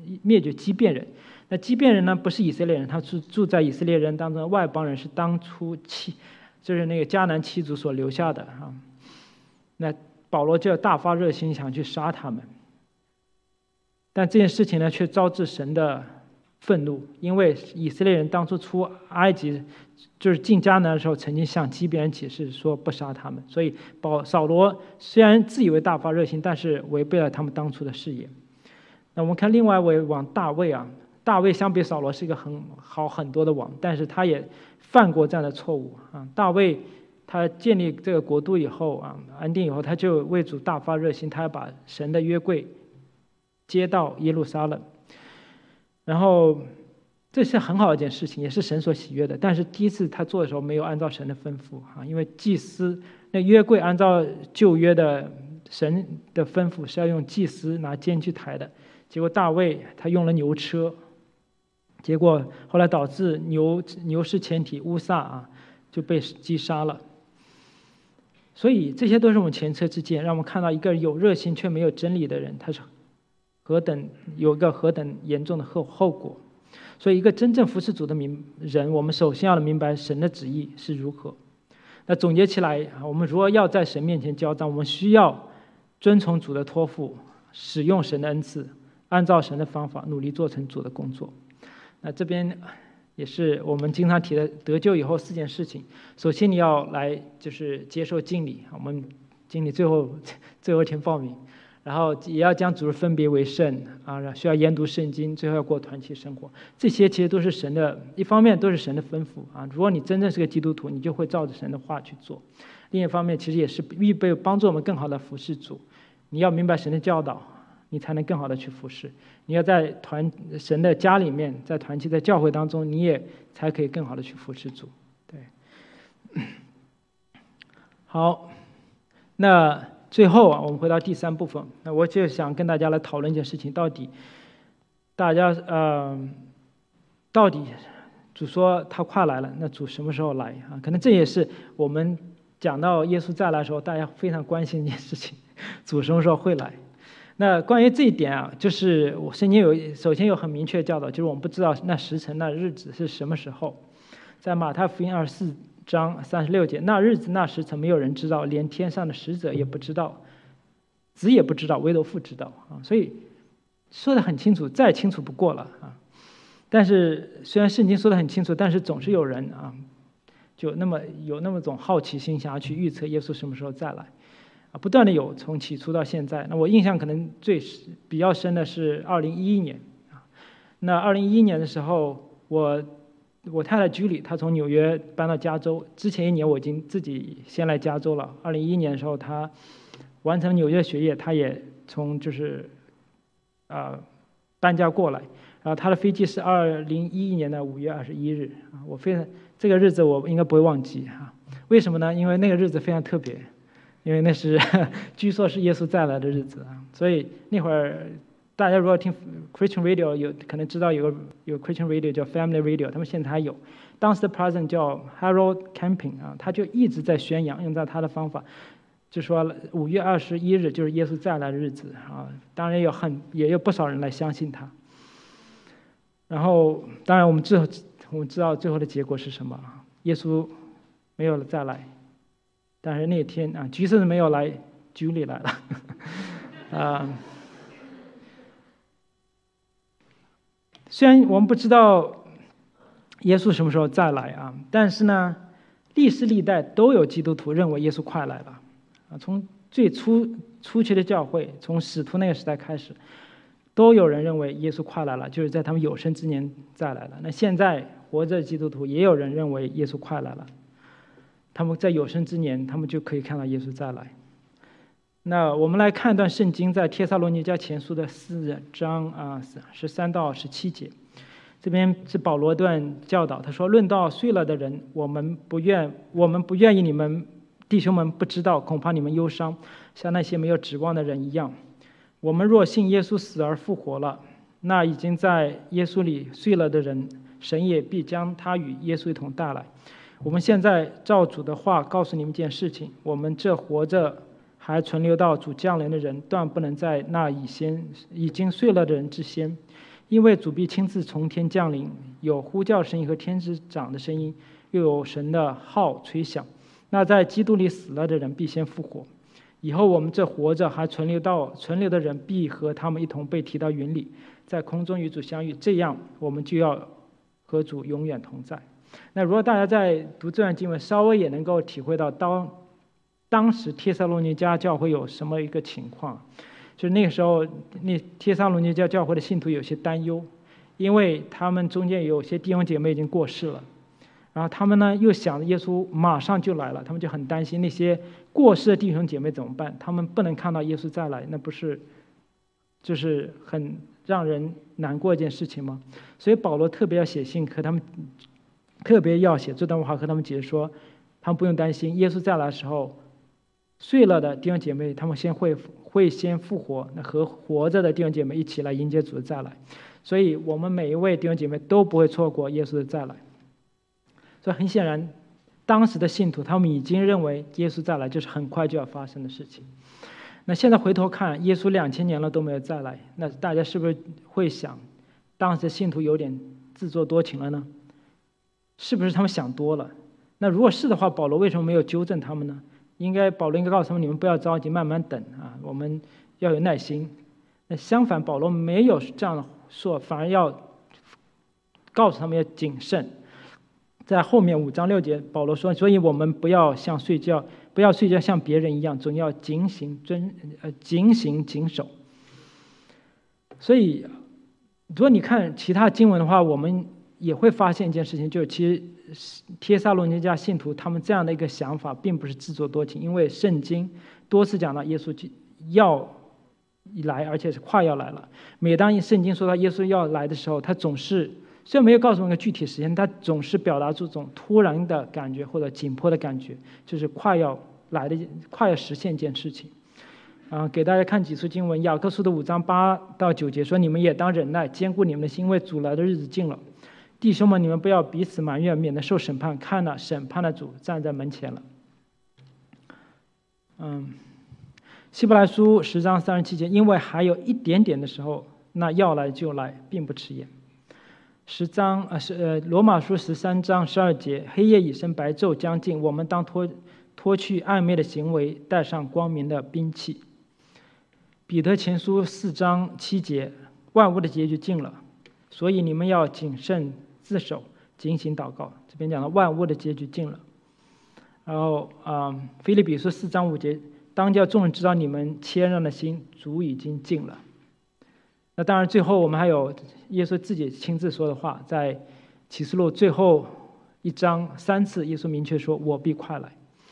灭绝基遍人。那基遍人呢，不是以色列人，他是住在以色列人当中的外邦人，是当初七，就是那个迦南七族所留下的啊。那保罗就大发热心想去杀他们，但这件事情呢，却招致神的愤怒，因为以色列人当初出埃及，就是进迦南的时候，曾经向基遍人起誓说不杀他们，所以保扫罗虽然自以为大发热心，但是违背了他们当初的誓言。那我们看另外一位王大卫啊，大卫相比扫罗是一个很好很多的王，但是他也犯过这样的错误啊。大卫他建立这个国度以后啊，安定以后，他就为主大发热心，他要把神的约柜接到耶路撒冷。然后这是很好的一件事情，也是神所喜悦的。但是第一次他做的时候没有按照神的吩咐啊，因为祭司那约柜按照旧约的神的吩咐是要用祭司拿肩去抬的，结果大卫他用了牛车，结果后来导致牛牛失前蹄，乌撒啊就被击杀了。所以这些都是我们前车之鉴，让我们看到一个有热心却没有真理的人，他是何等有一个何等严重的后后果。所以一个真正服侍主的明人，我们首先要明白神的旨意是如何。那总结起来，我们如果要在神面前交账，我们需要遵从主的托付，使用神的恩赐，按照神的方法努力做成主的工作。那这边也是我们经常提的得救以后四件事情。首先你要来就是接受敬礼，我们敬礼最后最后填报名，然后也要将主分别为圣啊，需要研读圣经，最后要过团契生活。这些其实都是神的，一方面都是神的吩咐啊。如果你真正是个基督徒，你就会照着神的话去做。另一方面，其实也是预备帮助我们更好的服侍主。你要明白神的教导，你才能更好的去服侍。你要在团神的家里面，在团契，在教会当中，你也才可以更好的去服侍主。对，好，那最后啊，我们回到第三部分。那我就想跟大家来讨论一件事情：到底大家呃，到底主说他快来了，那主什么时候来啊？可能这也是我们讲到耶稣再来的时候，大家非常关心一件事情：主什么时候会来？那关于这一点啊，就是我圣经有首先有很明确的教导，就是我们不知道那时辰那日子是什么时候。在马太福音二十四章三十六节，那日子那时辰没有人知道，连天上的使者也不知道，子也不知道，唯独父知道啊。所以说得很清楚，再清楚不过了啊。但是虽然圣经说得很清楚，但是总是有人啊，就那么有那么种好奇心，想要去预测耶稣什么时候再来。啊，不断的有，从起初到现在。那我印象可能最比较深的是二零一一年啊。那二零一一年的时候，我我太太居里，她从纽约搬到加州。之前一年我已经自己先来加州了。二零一一年的时候，她完成纽约学业，她也从就是啊、呃、搬家过来。然后她的飞机是二零一一年的五月二十一日啊，我非常这个日子我应该不会忘记啊。为什么呢？因为那个日子非常特别。因为那是据说是耶稣再来的日子啊，所以那会儿大家如果听 Christian Radio 有可能知道有个有 Christian Radio 叫 Family Radio， 他们现在还有。当时的 President 叫 Harold Camping 啊，他就一直在宣扬，用在他的方法，就说五月二十一日就是耶稣再来的日子啊。当然有很也有不少人来相信他。然后当然我们最后我们知道最后的结果是什么？耶稣没有了再来。但是那天啊，居士没有来，居里来了，啊。虽然我们不知道耶稣什么时候再来啊，但是呢，历世历代都有基督徒认为耶稣快来了，啊，从最初初期的教会，从使徒那个时代开始，都有人认为耶稣快来了，就是在他们有生之年再来了。那现在活着的基督徒也有人认为耶稣快来了。他们在有生之年，他们就可以看到耶稣再来。那我们来看一段圣经，在帖撒罗尼迦前书的四章啊十三到十七节，这边是保罗段教导，他说：“论到睡了的人，我们不愿，我们不愿意你们弟兄们不知道，恐怕你们忧伤，像那些没有指望的人一样。我们若信耶稣死而复活了，那已经在耶稣里睡了的人，神也必将他与耶稣一同带来。我们现在照主的话告诉你们一件事情：我们这活着还存留到主降临的人，断不能在那以先已经睡了的人之先。 因为主必亲自从天降临，有呼叫声音和天使长的声音，又有神的号吹响。那在基督里死了的人必先复活，以后我们这活着还存留到存留的人，必和他们一同被提到云里，在空中与主相遇，这样我们就要和主永远同在。那如果大家在读这段经文，稍微也能够体会到当当时帖撒罗尼迦教会有什么一个情况，就是那个时候，那帖撒罗尼迦教会的信徒有些担忧，因为他们中间有些弟兄姐妹已经过世了，然后他们呢又想着耶稣马上就来了，他们就很担心那些过世的弟兄姐妹怎么办？他们不能看到耶稣再来，那不是就是很让人难过一件事情吗？所以保罗特别要写信和他们，特别要写这段话和他们解释说，他们不用担心，耶稣再来的时候，睡了的弟兄姐妹他们先会会先复活，那和活着的弟兄姐妹一起来迎接主的再来，所以我们每一位弟兄姐妹都不会错过耶稣的再来。所以很显然，当时的信徒他们已经认为耶稣再来就是很快就要发生的事情。那现在回头看，耶稣两千年了都没有再来，那大家是不是会想，当时的信徒有点自作多情了呢？是不是他们想多了？那如果是的话，保罗为什么没有纠正他们呢？应该保罗应该告诉他们，你们不要着急，慢慢等啊，我们要有耐心。那相反，保罗没有这样说，反而要告诉他们要谨慎。在后面五章六节，保罗说，所以我们不要像睡觉，不要睡觉像别人一样，总要警醒遵呃警醒谨守。所以，如果你看其他经文的话，我们也会发现一件事情，就是其实帖撒罗尼迦信徒他们这样的一个想法并不是自作多情，因为圣经多次讲到耶稣要来，而且是快要来了。每当圣经说到耶稣要来的时候，他总是虽然没有告诉我们一个具体时间，他总是表达出这种突然的感觉或者紧迫的感觉，就是快要来的快要实现一件事情。啊，给大家看几处经文，雅各书的五章八到九节说，你们也当忍耐，坚固你们的心，因为主来的日子近了。弟兄们，你们不要彼此埋怨，免得受审判。看了，审判的主站在门前了。嗯，希伯来书十章三十七节，因为还有一点点的时候，那要来就来，并不迟延。十章呃是呃罗马书十三章十二节，黑夜已深，白昼将近，我们当脱脱去暧昧的行为，带上光明的兵器。彼得前书四章七节，万物的结局近了，所以你们要谨慎自守，警醒祷告。这边讲了万物的结局近了。然后啊，呃、腓立比书四章五节，当叫众人知道你们谦让的心，主已经近了。那当然，最后我们还有耶稣自己亲自说的话，在启示录最后一章三次，耶稣明确说：“我必快来。”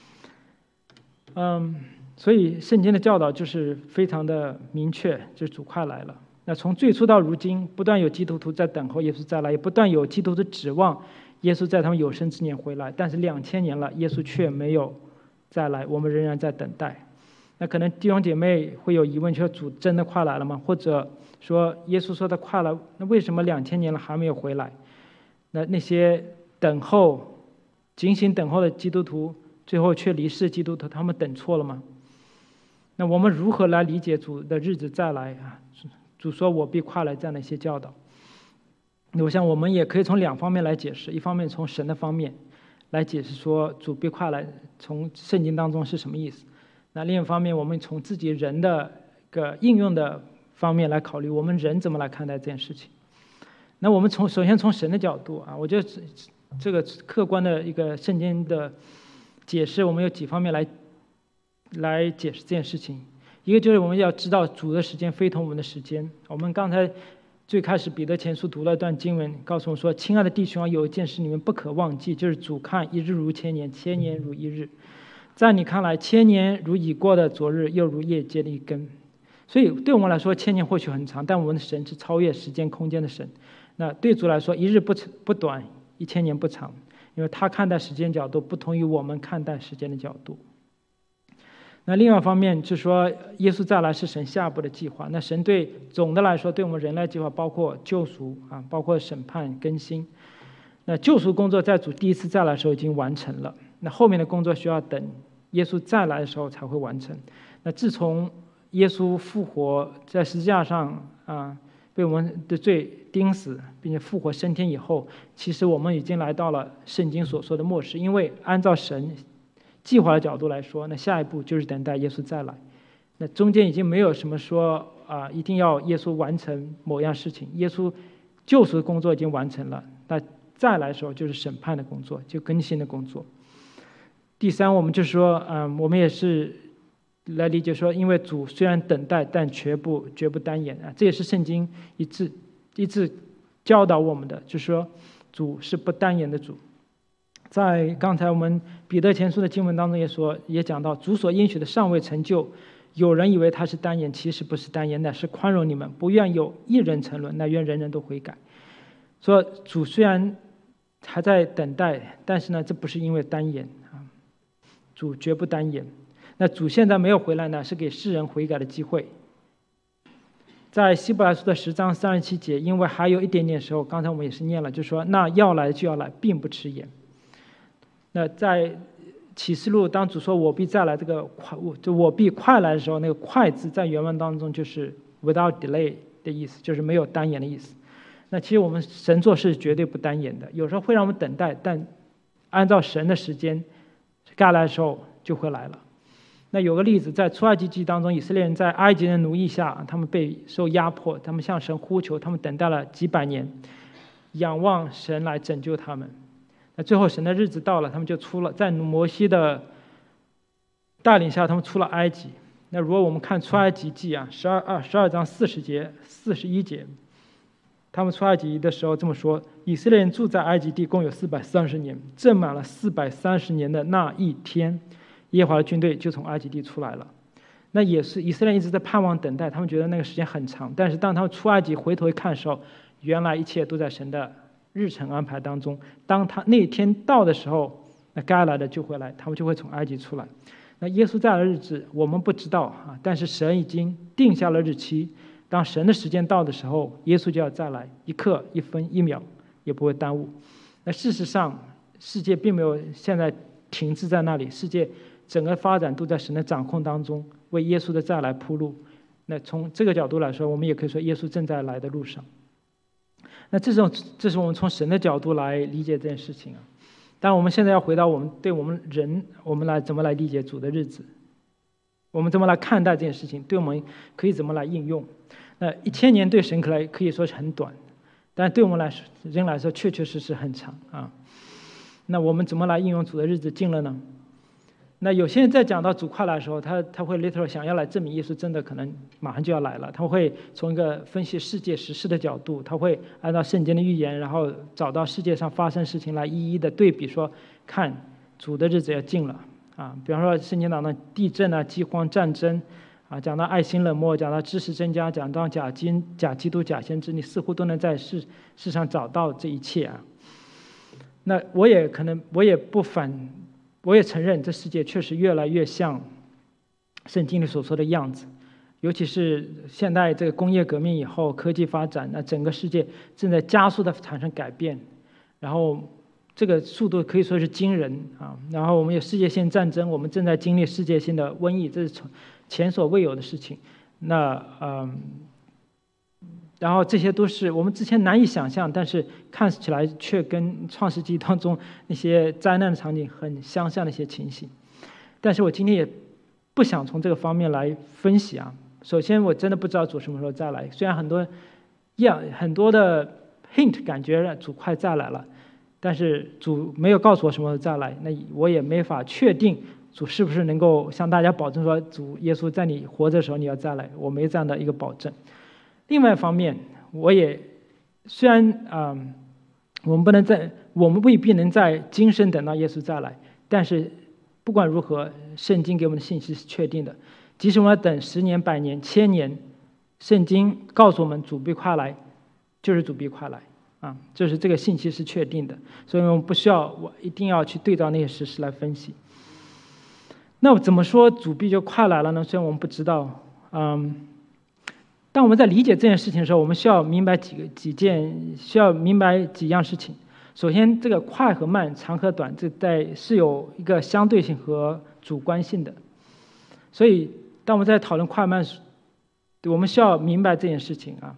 嗯，所以圣经的教导就是非常的明确，就是主快来了。那从最初到如今，不断有基督徒在等候耶稣再来，也不断有基督徒指望耶稣在他们有生之年回来。但是两千年了，耶稣却没有再来，我们仍然在等待。那可能弟兄姐妹会有疑问，说主真的快来了吗？或者说耶稣说他快了，那为什么两千年了还没有回来？那那些等候、警醒等候的基督徒，最后却离世基督徒，他们等错了吗？那我们如何来理解主的日子再来啊？主说我必快来这样的一些教导，我想我们也可以从两方面来解释，一方面从神的方面来解释说主必快来，从圣经当中是什么意思。那另一方面，我们从自己人的个应用的方面来考虑，我们人怎么来看待这件事情。那我们从首先从神的角度啊，我觉得这个客观的一个圣经的解释，我们有几方面来来解释这件事情。一个就是我们要知道主的时间非同我们的时间。我们刚才最开始彼得前书读了一段经文，告诉我们说：“亲爱的弟兄啊，有一件事你们不可忘记，就是主看一日如千年，千年如一日。在你看来，千年如已过的昨日，又如夜间的一更。”所以对我们来说，千年或许很长，但我们的神是超越时间空间的神。那对主来说，一日不不短，一千年不长，因为他看待时间角度不同于我们看待时间的角度。那另外一方面就是说，耶稣再来是神下一步的计划。那神对总的来说，对我们人类计划包括救赎啊，包括审判更新。那救赎工作在主第一次再来的时候已经完成了，那后面的工作需要等耶稣再来的时候才会完成。那自从耶稣复活在十字架上啊， 被我们的罪钉死，并且复活升天以后，其实我们已经来到了圣经所说的末世。因为按照神计划的角度来说，那下一步就是等待耶稣再来。那中间已经没有什么说啊、呃，一定要耶稣完成某样事情。耶稣救赎的工作已经完成了，那再来的时候就是审判的工作，就更新的工作。第三，我们就说，嗯，我们也是来理解说，因为主虽然等待，但绝不绝不单言啊，这也是圣经一致一致教导我们的，就是说主是不单言的主。在刚才我们彼得前书的经文当中也说，也讲到主所应许的尚未成就，有人以为他是单言，其实不是单言，乃是宽容你们，不愿有一人沉沦，乃愿人人都悔改。说主虽然还在等待，但是呢，这不是因为单言啊，主绝不单言。那主现在没有回来呢，是给世人悔改的机会。在希伯来书的十章三十七节，因为还有一点点时候，刚才我们也是念了，就说那要来就要来，并不迟延。那在启示录，当主说我必再来，这个快就我必快来的时候，那个快字在原文当中就是 without delay 的意思，就是没有单言的意思。那其实我们神做事绝对不单言的，有时候会让我们等待，但按照神的时间该来的时候就会来了。那有个例子，在出埃及记当中，以色列人在埃及人奴役下，他们被受压迫，他们向神呼求，他们等待了几百年，仰望神来拯救他们。那最后神的日子到了，他们就出了，在摩西的带领下，他们出了埃及。那如果我们看出埃及记啊，十二二十二章四十节、四十一节，他们出埃及的时候这么说：以色列人住在埃及地共有四百三十年，正满了四百三十年的那一天，耶和华的军队就从埃及地出来了。那也是以色列人一直在盼望等待，他们觉得那个时间很长，但是当他们出埃及回头一看的时候，原来一切都在神的日程安排当中。当他那天到的时候，那该来的就会来，他们就会从埃及出来。那耶稣再来的日子我们不知道啊，但是神已经定下了日期。当神的时间到的时候，耶稣就要再来，一刻一分一秒也不会耽误。那事实上世界并没有现在停滞在那里，世界整个发展都在神的掌控当中，为耶稣的再来铺路。那从这个角度来说，我们也可以说耶稣正在来的路上。那这种这是我们从神的角度来理解这件事情啊。但我们现在要回到我们对我们人，我们来怎么来理解主的日子，我们怎么来看待这件事情，对我们可以怎么来应用。那一千年对神可来可以说是很短，但对我们来说人来说确确实实很长啊。那我们怎么来应用主的日子近了呢？那有些人在讲到主快来的时候，他他会 literal 想要来证明耶稣真的可能马上就要来了，他会从一个分析世界时事的角度，他会按照圣经的预言，然后找到世界上发生事情来一一的对比，说看主的日子要近了啊。比方说圣经当中地震啊、饥荒、战争啊，讲到爱心冷漠，讲到知识增加，讲到假基假基督、假先知，你似乎都能在世世上找到这一切啊。那我也可能我也不反。我也承认，这世界确实越来越像圣经里所说的样子，尤其是现代这个工业革命以后，科技发展，那整个世界正在加速的产生改变，然后这个速度可以说是惊人啊。然后我们有世界性战争，我们正在经历世界性的瘟疫，这是前所未有的事情。那嗯。然后这些都是我们之前难以想象，但是看起来却跟创世纪当中那些灾难的场景很相像的一些情形。但是我今天也不想从这个方面来分析啊。首先我真的不知道主什么时候再来，虽然很多样很多的 hint 感觉主快再来了，但是主没有告诉我什么时候再来，那我也没法确定主是不是能够向大家保证说主耶稣在你活着的时候你要再来，我没这样的一个保证。另外一方面，我也虽然啊、嗯，我们不能在我们未必能在今生等到耶稣再来，但是不管如何，圣经给我们的信息是确定的。即使我们要等十年、百年、千年，圣经告诉我们主必快来，就是主必快来啊，就是这个信息是确定的，所以我们不需要我一定要去对照那些事实来分析。那怎么说主必就快来了呢？虽然我们不知道，嗯。当我们在理解这件事情的时候，我们需要明白几个几件，需要明白几样事情。首先，这个快和慢、长和短，这在是有一个相对性和主观性的。所以，当我们在讨论快慢，我们需要明白这件事情啊。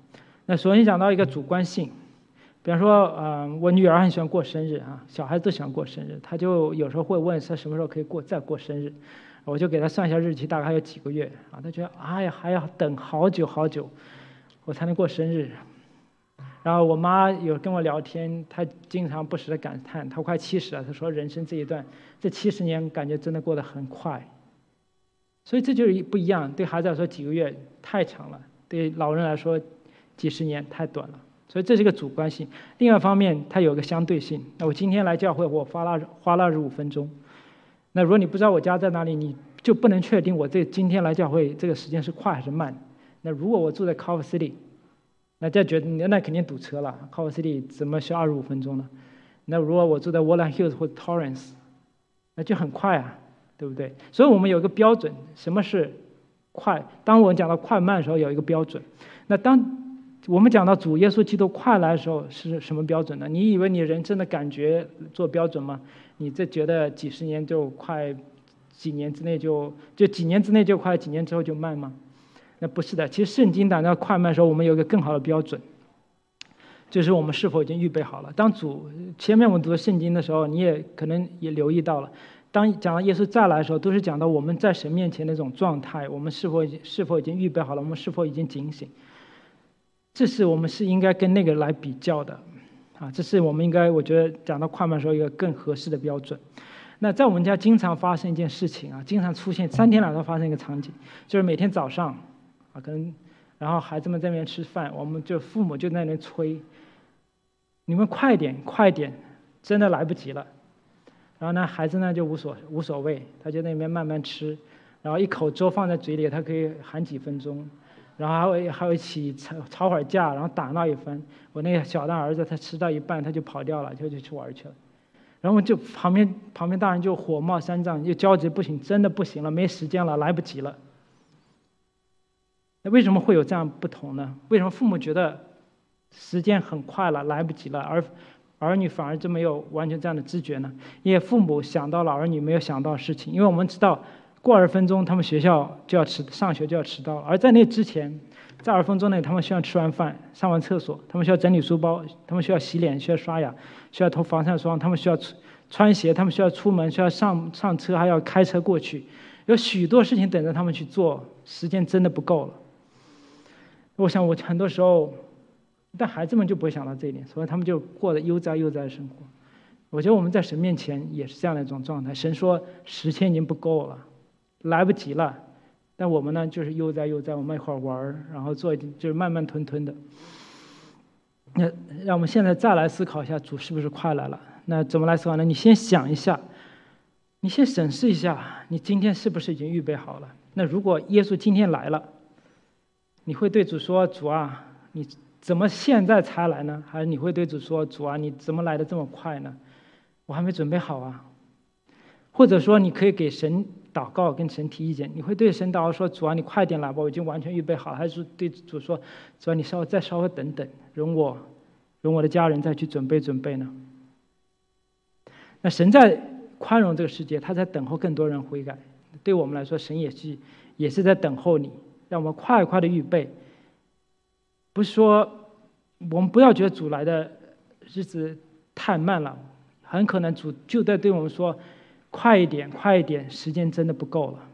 那首先讲到一个主观性，比方说，呃，我女儿很喜欢过生日啊，小孩子都喜欢过生日，她就有时候会问她什么时候可以过再过生日，我就给她算一下日期，大概还有几个月啊，她觉得哎呀还要等好久好久，我才能过生日。然后我妈有跟我聊天，她经常不时的感叹，她快七十了，她说人生这一段这七十年感觉真的过得很快，所以这就是不一样，对孩子来说几个月太长了，对老人来说几十年太短了。所以这是一个主观性。另外一方面，它有一个相对性。那我今天来教会，我花了花了二十五分钟。那如果你不知道我家在哪里，你就不能确定我这今天来教会这个时间是快还是慢。那如果我住在 Culver City， 那就觉得那肯定堵车了。Culver City 怎么需要二十五分钟呢？那如果我住在 Woodland Hills 或者 Torrance， 那就很快啊，对不对？所以我们有一个标准，什么是快？当我们讲到快慢的时候，有一个标准。那当我们讲到主耶稣基督快来的时候是什么标准呢？你以为你人生的感觉做标准吗？你这觉得几十年就快，几年之内就就几年之内就快，几年之后就慢吗？那不是的。其实圣经讲到快慢的时候，我们有一个更好的标准，就是我们是否已经预备好了。当主前面我们读圣经的时候，你也可能也留意到了，当讲到耶稣再来的时候，都是讲到我们在神面前的那种状态，我们是否是否已经预备好了，我们是否已经警醒。这是我们是应该跟那个来比较的，啊，这是我们应该我觉得讲到快慢的时候一个更合适的标准。那在我们家经常发生一件事情啊，经常出现三天两头发生一个场景，就是每天早上啊，可能然后孩子们在那边吃饭，我们就父母就在那边催，你们快点快点，真的来不及了。然后呢，孩子呢就无所无所谓，他就在那边慢慢吃，然后一口粥放在嘴里，他可以含几分钟。然后还会还会一起吵吵会儿架，然后打闹一番。我那个小的儿子，他吃到一半他就跑掉了，就就去玩去了。然后就旁边旁边大人就火冒三丈，就焦急不行，真的不行了，没时间了，来不及了。那为什么会有这样不同呢？为什么父母觉得时间很快了，来不及了，而儿女反而就没有完全这样的知觉呢？因为父母想到了儿女没有想到的事情，因为我们知道。过二十分钟，他们学校就要迟，上学就要迟到了。而在那之前，在二十分钟内，他们需要吃完饭、上完厕所，他们需要整理书包，他们需要洗脸、需要刷牙、需要涂防晒霜，他们需要穿鞋，他们需要出门，需要上上车，还要开车过去，有许多事情等着他们去做，时间真的不够了。我想，我很多时候，但孩子们就不会想到这一点，所以他们就过得悠哉悠哉的生活。我觉得我们在神面前也是这样的一种状态。神说时间已经不够了。来不及了，但我们呢，就是悠哉悠哉，我们一会儿玩，然后做，就是慢慢吞吞的。那让我们现在再来思考一下，主是不是快来了？那怎么来思考呢？你先想一下，你先审视一下，你今天是不是已经预备好了？那如果耶稣今天来了，你会对主说：“主啊，你怎么现在才来呢？”还是你会对主说：“主啊，你怎么来的这么快呢？我还没准备好啊。”或者说，你可以给神祷告，跟神提意见。你会对神祷告说：“主啊，你快点来吧，我已经完全预备好了。”还是对主说：“主啊，你稍微再稍微等等，容我，容我的家人再去准备准备呢？”那神在宽容这个世界，他在等候更多人悔改。对我们来说，神也是也是在等候你，让我们快快的预备。不是说我们不要觉得主来的日子太慢了，很可能主就在对我们说。快一点，快一点，时间真的不够了。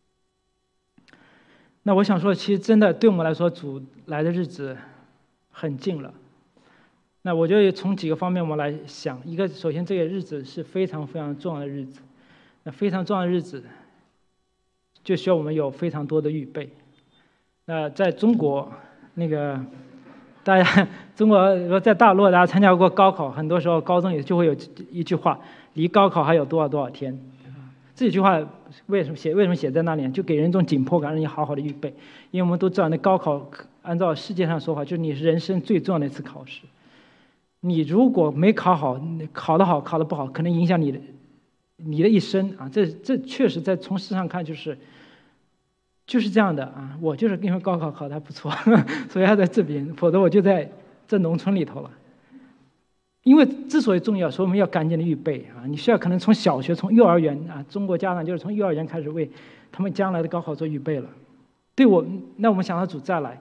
那我想说，其实真的对我们来说，主来的日子很近了。那我觉得从几个方面我们来想，一个，首先这个日子是非常非常重要的日子，那非常重要的日子，就需要我们有非常多的预备。那在中国，那个大家中国在大陆，大家参加过高考，很多时候高中也就会有一句话。离高考还有多少多少天？这句话为什么写？为什么写在那里？就给人一种紧迫感，让你好好的预备。因为我们都知道，那高考按照世界上说法，就是你是人生最重要的一次考试。你如果没考好，考得好，考得不好，可能影响你的你的一生啊！这这确实在从事上看，就是就是这样的啊。我就是因为高考考得还不错，所以还在这边，否则我就在这农村里头了。因为之所以重要，所以我们要赶紧的预备啊！你需要可能从小学、从幼儿园啊，中国家长就是从幼儿园开始为他们将来的高考做预备了。对我，那我们想到主再来，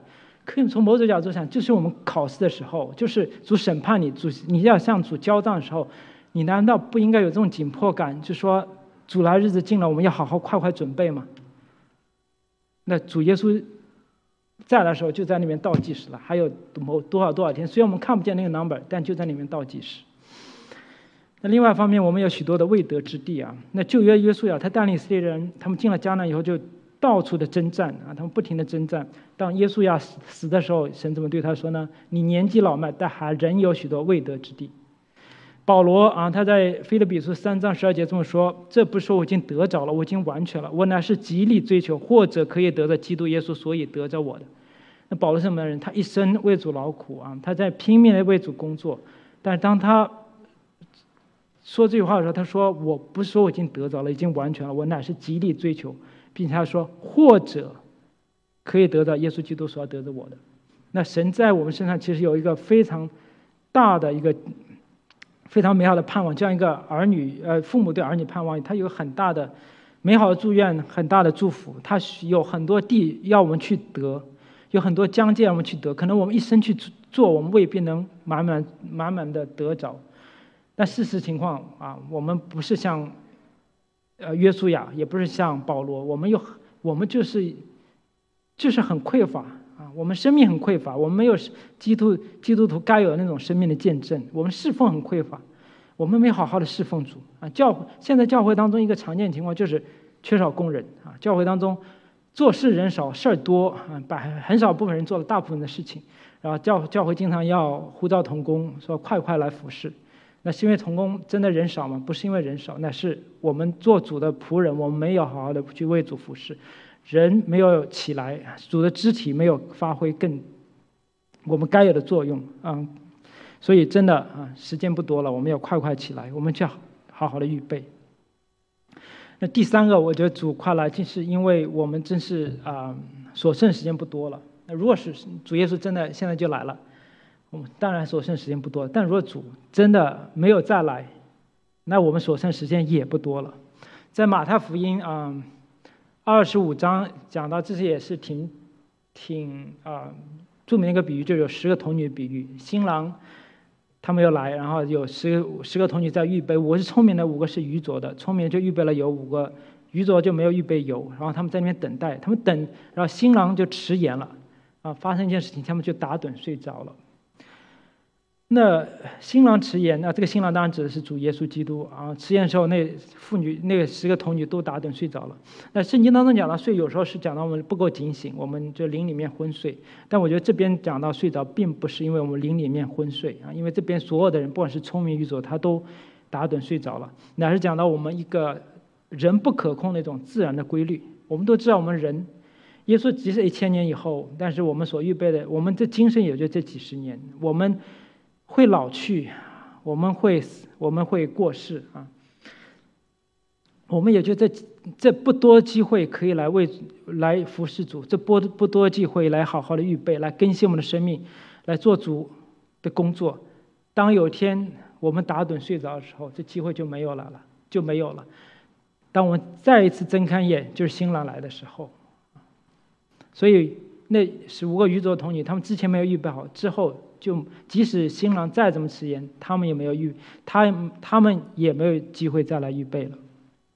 可以从某种角度上，就是我们考试的时候，就是主审判你，主你要向主交账的时候，你难道不应该有这种紧迫感，就说主来日子近了，我们要好好快快准备吗？那主耶稣在的时候就在那边倒计时了，还有某多少多少天，虽然我们看不见那个 number， 但就在里面倒计时。那另外一方面，我们有许多的未得之地啊。那旧约约书亚他带领以色列人，他们进了迦南以后就到处的征战啊，他们不停的征战。当约书亚死死的时候，神怎么对他说呢？你年纪老迈，但还仍有许多未得之地。保罗啊，他在腓立比书三章十二节这么说：这不是说我已经得着了，我已经完全了，我乃是极力追求，或者可以得着基督耶稣，所以得着我的。那保罗是什么人？他一生为主劳苦啊，他在拼命的为主工作。但是当他说这句话的时候，他说：我不是说我已经得着了，已经完全了，我乃是极力追求，并且他说或者可以得到耶稣基督所要得着我的。那神在我们身上其实有一个非常大的一个非常美好的盼望，这样一个儿女呃父母对儿女盼望，他有很大的美好的祝愿，很大的祝福，他有很多地要我们去得，有很多疆界让我们去得，可能我们一生去做，我们未必能满满满满的得着。但事实情况啊，我们不是像呃约书亚，也不是像保罗，我们有我们就是就是很匮乏啊，我们生命很匮乏，我们没有基督基督徒该有的那种生命的见证，我们侍奉很匮乏，我们没好好的侍奉主啊。教现在教会当中一个常见情况就是缺少工人啊，教会当中做事人少，事儿多啊，把很少部分人做了大部分的事情，然后教教会经常要呼召同工，说快快来服侍。那是因为同工真的人少吗？不是因为人少，那是我们做主的仆人，我们没有好好的去为主服侍，人没有起来，主的肢体没有发挥更我们该有的作用啊、嗯，所以真的啊，时间不多了，我们要快快起来，我们就要好好的预备。那第三个，我觉得主快来，就是因为我们真是啊、呃，所剩时间不多了。那如果是主耶稣真的现在就来了，我们当然所剩时间不多，但如果主真的没有再来，那我们所剩时间也不多了。在马太福音啊二十五章讲到，这些也是挺挺啊、呃、著名的一个比喻，就有十个童女比喻，新郎他们又来，然后有十个十个童女在预备，五个是聪明的，五个是愚拙的，聪明就预备了油，五个愚拙就没有预备油，然后他们在那边等待，他们等，然后新郎就迟延了啊，发生一件事情，他们就打盹睡着了。那新郎迟延，那这个新郎当然指的是主耶稣基督啊。迟延的时候，那妇女那个十个童女都打盹睡着了。那圣经当中讲到睡，有时候是讲到我们不够警醒，我们就灵里面昏睡。但我觉得这边讲到睡着，并不是因为我们灵里面昏睡啊，因为这边所有的人，不管是聪明愚拙，他都打盹睡着了，乃是讲到我们一个人不可控的一种自然的规律。我们都知道，我们人，耶稣即使一千年以后，但是我们所预备的，我们这今生也就这几十年，我们会老去，我们会死，我们会过世啊。我们也就这这不多机会可以来为来服侍主，这不不多机会来好好的预备，来更新我们的生命，来做主的工作。当有一天我们打盹睡着的时候，这机会就没有了了，就没有了。当我们再一次睁开眼，就是新郎来的时候。所以那十五个愚拙童女，他们之前没有预备好，之后就即使新郎再怎么迟延，他们也没有预，他他们也没有机会再来预备了。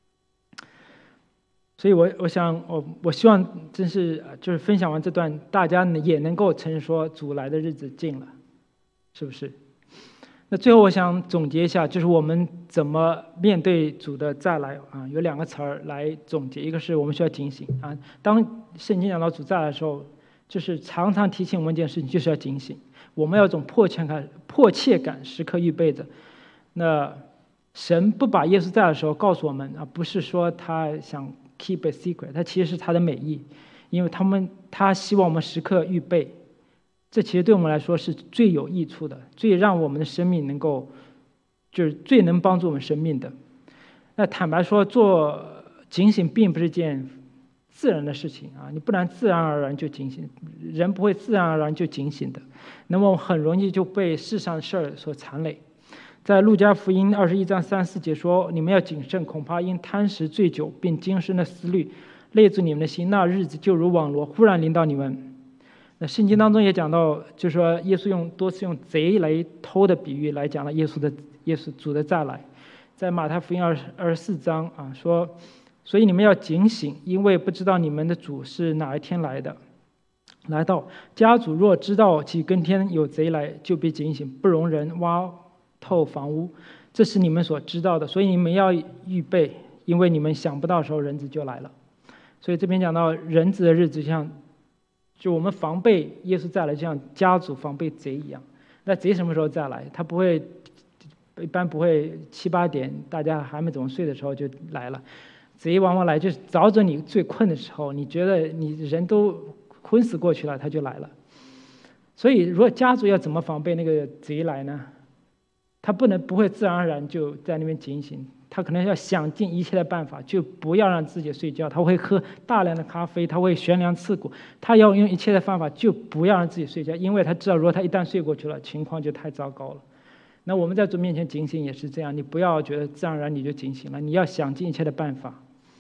所以我我想我我希望真是就是分享完这段，大家也能够承认说主来的日子近了，是不是？那最后我想总结一下，就是我们怎么面对主的再来啊？有两个词儿来总结，一个是我们需要警醒啊。当圣经讲到主再来的时候，就是常常提醒我们一件事情，就是要警醒。我们要有一种迫切感，迫切感时刻预备着。那神不把耶稣在的时候告诉我们啊，不是说他想 keep a secret， 他其实是他的美意，因为他们他希望我们时刻预备。这其实对我们来说是最有益处的，最让我们的生命能够，就是最能帮助我们生命的。那坦白说，做警醒并不是件自然的事情啊，你不然自然而然就警醒，人不会自然而然就警醒的，那么很容易就被世上的事儿所缠累。在路加福音二十一章三四节说：“你们要谨慎，恐怕因贪食醉酒，并今生的思虑累住你们的心，那日子就如网罗忽然临到你们。” 那圣经当中也讲到，就是说耶稣用多次用贼来偷的比喻来讲了耶稣的耶稣主的再来，在马太福音二二十四章啊说，所以你们要警醒，因为不知道你们的主是哪一天来的。来到家主若知道几更天有贼来，就必警醒，不容人挖透房屋，这是你们所知道的，所以你们要预备，因为你们想不到时候人子就来了。所以这边讲到人子的日子，像就我们防备耶稣再来，就像家主防备贼一样。那贼什么时候再来？他不会，一般不会七八点大家还没怎么睡的时候就来了。贼往往来就是找着你最困的时候，你觉得你人都昏死过去了，他就来了。所以如果家主要怎么防备那个贼来呢？他不能不会自然而然就在那边警醒，他可能要想尽一切的办法，就不要让自己睡觉。他会喝大量的咖啡，他会悬梁刺股，他要用一切的方法，就不要让自己睡觉，因为他知道，如果他一旦睡过去了，情况就太糟糕了。那我们在主面前警醒也是这样，你不要觉得自然而然你就警醒了，你要想尽一切的办法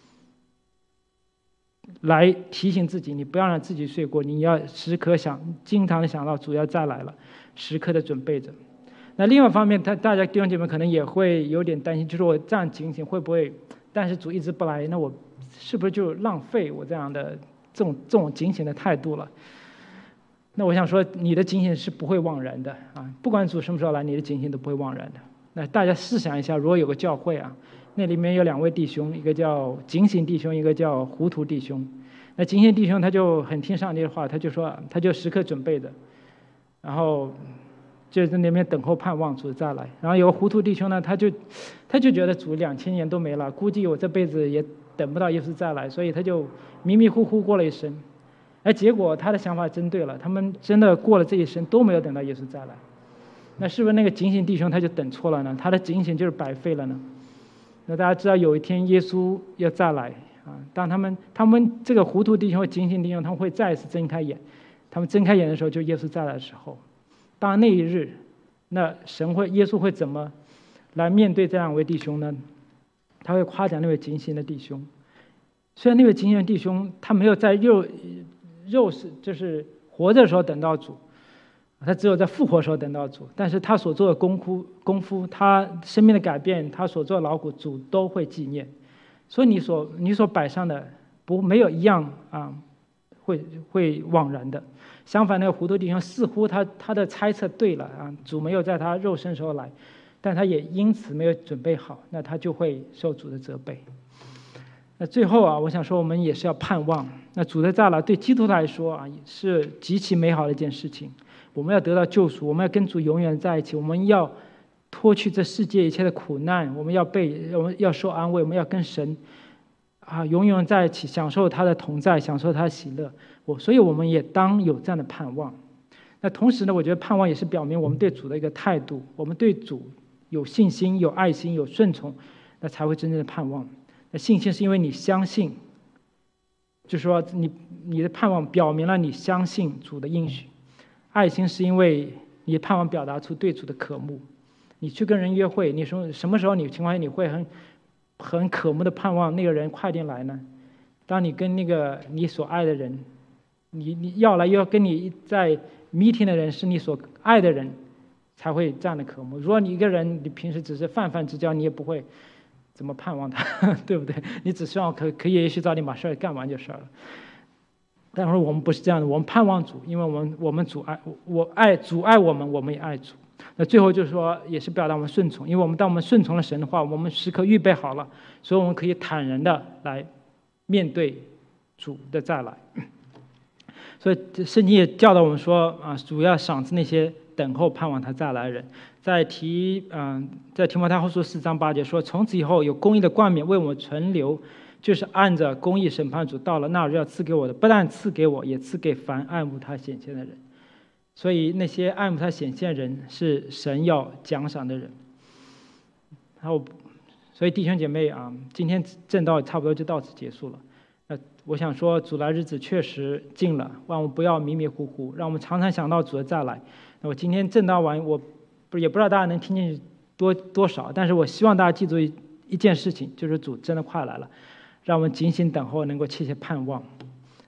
来提醒自己，你不要让自己睡过，你要时刻想，经常的想到主要再来了，时刻的准备着。那另外一方面，他大家弟兄姐妹可能也会有点担心，就是我这样警醒会不会，但是主一直不来，那我是不是就浪费我这样的这种这种警醒的态度了？那我想说，你的警醒是不会枉然的啊！不管主什么时候来，你的警醒都不会枉然的。那大家试想一下，如果有个教会啊，那里面有两位弟兄，一个叫警醒弟兄，一个叫糊涂弟兄。那警醒弟兄他就很听上帝的话，他就说，他就时刻准备着，然后就在那边等候盼望主再来。然后有个糊涂弟兄呢，他就他就觉得主两千年都没了，估计我这辈子也等不到耶稣再来，所以他就迷迷糊糊过了一生。哎，结果他的想法真对了，他们真的过了这一生都没有等到耶稣再来。那是不是那个警醒弟兄他就等错了呢？他的警醒就是白费了呢？那大家知道有一天耶稣要再来啊，当他们他们这个糊涂弟兄和警醒弟兄他们会再一次睁开眼，他们睁开眼的时候就耶稣再来的时候。当那一日，那神会耶稣会怎么来面对这两位弟兄呢？他会夸奖那位警醒的弟兄。虽然那位警醒的弟兄他没有在肉肉是就是活着的时候等到主，他只有在复活的时候等到主，但是他所做的功夫功夫他生命的改变，他所做的劳苦，主都会纪念。所以你所你所摆上的不没有一样啊会会枉然的。相反，那个糊涂弟兄似乎他他的猜测对了啊，主没有在他肉身时候来，但他也因此没有准备好，那他就会受主的责备。那最后啊，我想说我们也是要盼望，那主的再来对基督来说啊是极其美好的一件事情。我们要得到救赎，我们要跟主永远在一起，我们要脱去这世界一切的苦难，我们要被我们要受安慰，我们要跟神啊永远在一起，享受他的同在，享受他的喜乐。我所以我们也当有这样的盼望。那同时呢，我觉得盼望也是表明我们对主的一个态度，我们对主有信心、有爱心、有顺从，那才会真正的盼望。那信心是因为你相信，就是说你你的盼望表明了你相信主的应许；爱心是因为你的盼望表达出对主的渴慕。你去跟人约会，你说什么时候你情况下你会很很渴慕的盼望那个人快点来呢？当你跟那个你所爱的人，你你要来要跟你在 meeting 的人是你所爱的人，才会这样的渴慕。如果你一个人你平时只是泛泛之交，你也不会怎么盼望他，对不对？你只希望可可以也许早点把事儿干完就是了。但是我们不是这样的，我们盼望主，因为我们我们主爱我爱主爱我们，我们也爱主。那最后就是说，也是表达我们顺从，因为我们当我们顺从了神的话，我们时刻预备好了，所以我们可以坦然的来面对主的再来。所以圣经也教导我们说啊，主要赏赐那些等候盼望他再来的人。在提嗯，在提摩太后书四章八节说，从此以后有公义的冠冕为我们存留，就是按着公义审判主到了那日要赐给我的，不但赐给我，也赐给凡爱慕他显现的人。所以那些爱慕他显现的人是神要奖赏的人。然后，所以弟兄姐妹啊，今天正道差不多就到此结束了。那我想说，主来日子确实近了，让我们不要迷迷糊糊，让我们常常想到主的再来。那我今天正道完，我不也不知道大家能听进去多多少，但是我希望大家记住一一件事情，就是主真的快来了，让我们警醒等候，能够切切盼望。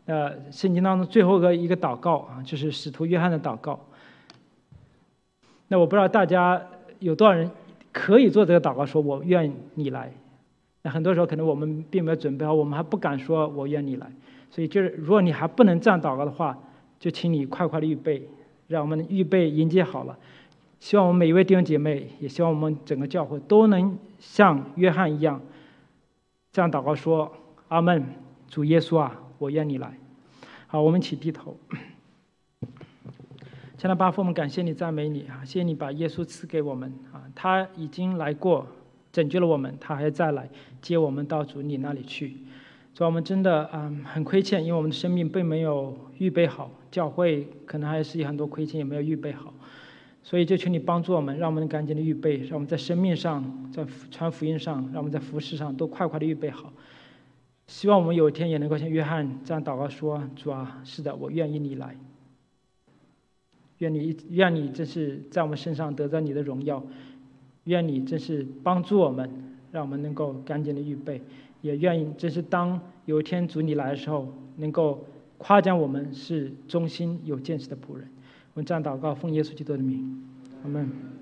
呃，圣经当中最后的一个祷告啊，就是使徒约翰的祷告。那我不知道大家有多少人可以做这个祷告，说我愿你来。那很多时候可能我们并没有准备好，我们还不敢说我愿你来。所以就是如果你还不能这样祷告的话，就请你快快的预备，让我们预备迎接好了。希望我们每一位弟兄姐妹，也希望我们整个教会都能像约翰一样这样祷告说：阿们，主耶稣啊，我愿你来。好，我们一起低头。亲爱的巴父，我们感谢你，赞美你啊！谢谢你把耶稣赐给我们啊，他已经来过，拯救了我们，他还再来接我们到主你那里去。主，我们真的嗯很亏欠，因为我们的生命并没有预备好，教会可能还是有很多亏欠，也没有预备好。所以就求你帮助我们，让我们赶紧的预备，让我们在生命上、在传福音上、让我们在服事上都快快的预备好。希望我们有一天也能够像约翰这样祷告说：主啊，是的，我愿意你来。愿你愿你真是在我们身上得到你的荣耀，愿你真是帮助我们，让我们能够赶紧的预备，也愿意真是当有一天主你来的时候，能够夸奖我们是忠心有见识的仆人。我们这样祷告，奉耶稣基督的名，阿们。